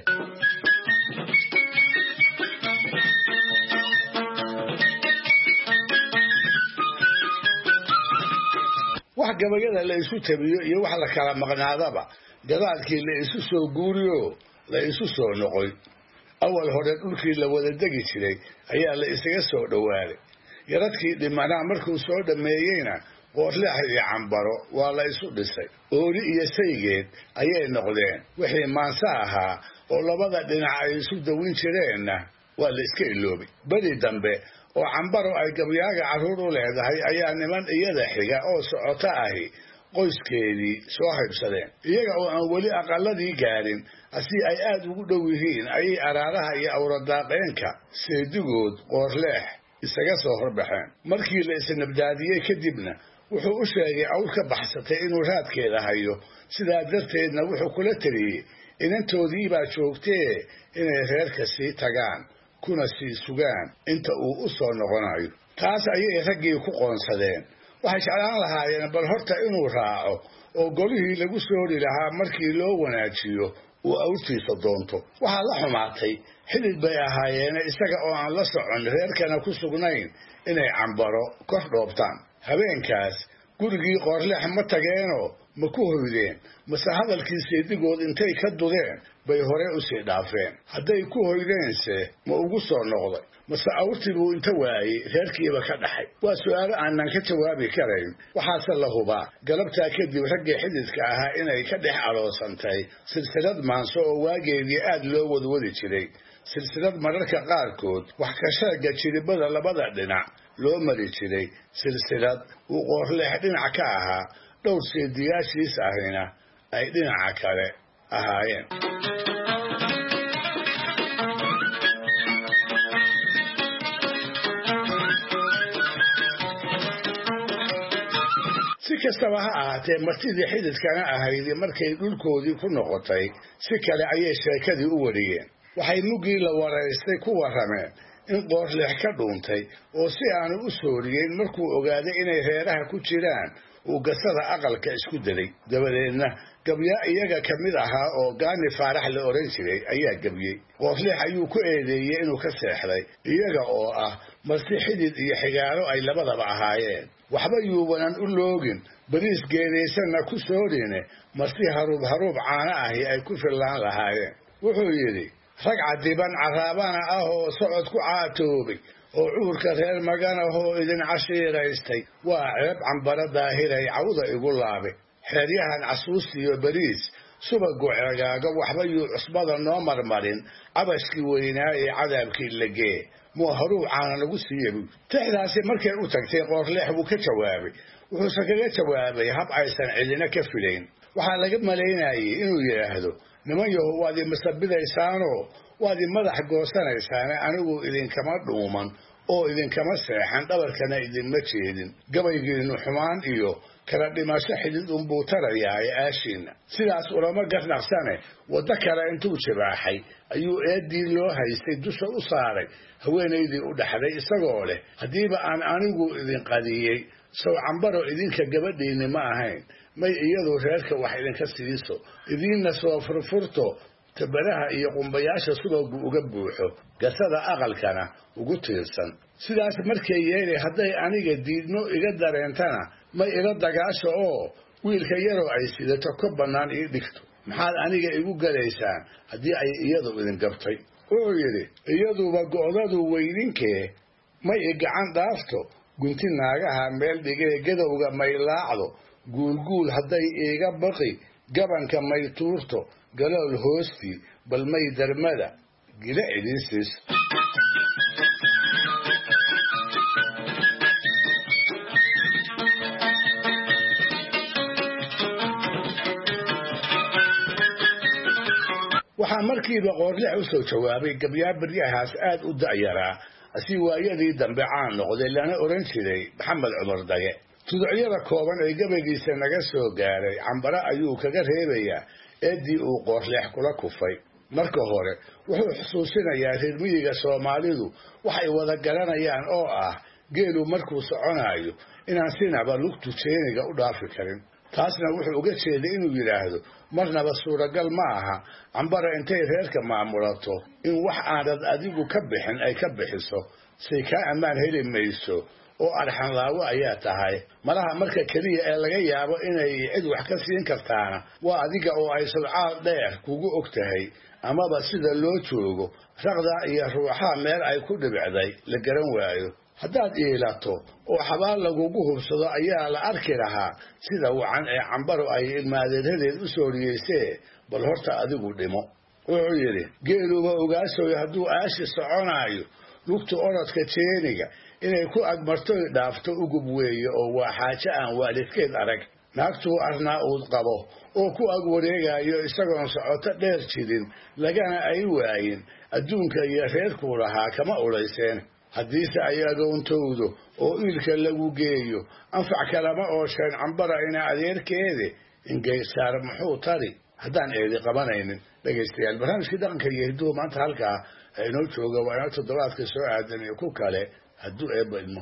wax gabayada la isu tabiyo iyo wax la kala maqnaadaba gadaalkii la isu soo guuriyo la isu soo noqoy awal hore dhulkii la wada degi jiray ayaa la isaga soo dhowaaday yaradkii dhimanaa markuu soo dhammeeyeyna qoorleex iyo cambaro waa la isu dhisay ooli iyo saygeed ayay noqdeen wixii maanse ahaa oo labada dhinac ay isu dawin jireenna waa la iska iloobay beri dambe oo cambaro ay gabyaaga carruur u leedahay ayaa niman iyada xiga oo socoto ahi qoyskeedii soo haybsadeen iyaga oo aan weli aqaladii gaadhin asii ay aad ugu dhow yihiin ayay araaraha iyo awradaaqeenka seedigood qoorleex isaga soo horbaxeen markii la isnabdaadiyey kadibna wuxuu u sheegay awr ka baxsatay inuu raadkeeda hayo sidaa darteedna wuxuu kula teliyey inantoodii baa joogtee inay reerka sii tagaan kuna sii sugaan inta uu u soo noqonayo taas ayay raggii ku qoonsadeen waxay jeclaan lahaayeen bal horta inuu raaco oo golihii lagu soori lahaa markii loo wanaajiyo uu awrtiisa doonto waxaa la xumaatay xidid bay ahaayeene isaga oo aan la socon reerkana ku sugnayn inay cambaro kor dhoobtaan habeenkaas gurigii qoorleex ma tageenoo ma ku hoydeen mase hadalkii seedigood intay ka dudeen bay hore u sii dhaafeen hadday ku hoydeense ma ugu soo noqday mase awrtii buu inta waayey reerkiiba ka dhaxay waa su'aalo aanan ka jawaabi karayn waxaase la hubaa galabtaa kadib raggii xididka ahaa inay ka dhex aloosantay silsilad maanso oo waageedii aad loo wadwadi jiray silsilad mararka qaarkood wax ka sheega jiribada labada dhinac loo mari jiray silsilad uu qoorleex dhinac ka ahaa dhowr seediyaashiis ahina ay dhinaca kale ahaayeen si kastaba ha ahaatee martidii xididkana ahayd markay dhulkoodii ku noqotay si kale ayay sheekadii u wariyeen waxay muggii la waraystay ku warrameen in qoorleex ka dhuuntay oo si aanu u sooriyeyn markuu ogaaday inay reeraha ku jiraan uu gasada aqalka isku daday dabadeedna gabyaa iyaga ka mid ahaa oo gaani faarax la oran jiray ayaa gebiyey qoorleex ayuu ku eedeeyey inuu ka seexday iyaga oo ah marti xidid iyo xigaalo ay labadaba ahaayeen waxba yuubanan u loogin bariis geedaysanna ku soorine marti haruub haruub caano ahi ay ku fillaan lahaayeen wuxuu yidhi rag cadiban carraabana ah oo socod ku caatoobay oo cuurka reer maganahoo idin cashiiraystay waa ceeb cambaro daahiray cawda igu laabe xeeryahan casuustiyo bariis subagu ceegaaga waxba yuu cusbada noo marmarin cabashkii weynaa ee cadaabkii lagee muu haruub caana lagu siiya buy tixdaasi markay u tagtay qoorleex wuu ka jawaabay wuxuuse kaga jawaabay hab aysan cidina ka filayn waxaa laga malaynayay inuu yidhaahdo niman yahow waad i masabidaysaanoo waad i madax goosanaysaane anigu idinkama dhuuman oo idinkama seexan dhabarkana idinma jeedin gabaygiinnu xumaan iyo kala dhimasho xidid unbuu tarayaaye aashiinna sidaas ulama garnaqsane waddo kale intuu jibaaxay ayuu eeddii loo haystay dusha u saaray haweenaydii u dhaxday isagoo leh haddiiba aan anigu idin qadiyey sow cambaro idinka gabadhiinni ma ahayn may iyadu reerka wax idinka siiso idiinna soo furfurto tabaraha iyo qumbayaasha subagu uga buuxo gasada aqalkana ugu tiirsan sidaas markay yeelay hadday aniga diidmo iga dareentana may ila dagaasho oo wiilka yaroo ay sidato ka bannaan ii dhigto maxaad aniga igu galaysaan haddii ay iyadu idin gabtay wuxuu yidhi iyaduba go'dadu weyninkee may i gacan dhaafto gunti naagaha meel dhigee gadowga may laacdo guulguul hadday iiga baqi gabanka may tuurto galool hoostii bal may darmada gila idin siiso waxaa markiiba qoorleex u soo jawaabay gabyaa baryahaas aad u da'yaraa asi waayadii dambe caan noqday lana oran jiray maxamed cumar dage tuducyada kooban ee gabaygiisa naga soo gaaray cambaro ayuu kaga reebayaa eeddii uu qoorleex kula kufay marka hore wuxuu xusuusinayaa reer miyiga soomaalidu waxay wada garanayaan oo ah geelu markuu soconaayo inaan sinaba lugtu jeeniga u dhaafi karin taasna wuxuu uga jeeday inuu yidhaahdo marnaba suuragal ma aha cambara intay reerka maamulato in wax aanad adigu ka bixin ay ka bixiso say kaa ammaan heli mayso oo arxanlaawo ayaa tahay malaha marka keliya ee laga yaabo inay cid wax ka siin kartaana waa adiga oo ay sudcaal dheer kugu og tahay amaba sida loo joogo raqda iyo ruuxaa meel ay ku dhibicday la garan waayo haddaad iilato oo xabaal lagugu hubsado ayaa la arki lahaa sida wacan ee cambaro ay ilmaadeeradeed u sooriyeysee bal horta adigu dhimo wuxuu yidhi geeluba ogaasoy hadduu aashi soconaayo lugta orodka jeeniga inay ku agmartoy dhaafto ugub weeye oo waa xaajo aan waalidkeed arag naagtuu arnaa uud qabo oo ku ag wareegayo isagoon socoto dheer jirin lagana ay waayin adduunka iyo reerkuu lahaa kama ulayseen haddiise ay agoontowdo oo iilka lagu geeyo anfac kalama oosheen cambara ina adeerkeede ingaysaar muxuu tari haddaan eedi qabanaynin dhegaystayaal barnaamijkii dhaqanka iyo hidduhu maanta halkaa inoo jooga waa inoo toddobaadka soo aadan iyo ku kale hadduu eebba idmo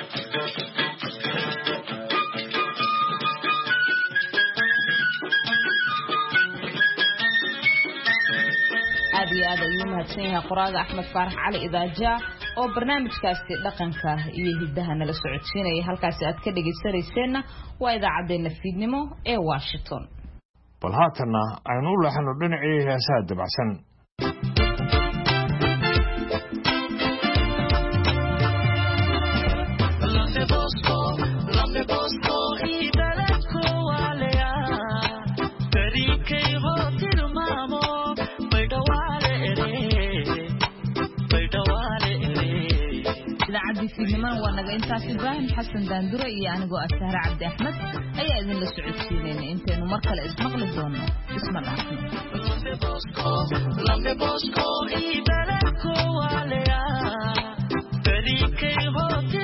aad iyo aad ayuu mahadsan yahay qoraaga axmed faarax cali idaaja oo barnaamijkaasi dhaqanka iyo hiddaha nala socodsiinaya halkaasi aad ka dhegaysanayseena waa idaacaddeenna fiidnimo ee Washington. bal haatanna aynu u leexano dhinacii heesaha dabacsan. fiidniman waa naga intaas Ibrahim Xasan Daandure iyo anigoo Asahra Cabdi Axmed ayaa idin la socodsiinayna inteenu mar kale ismaqli doono isma dhaafno lambe bosco ibala ko waleya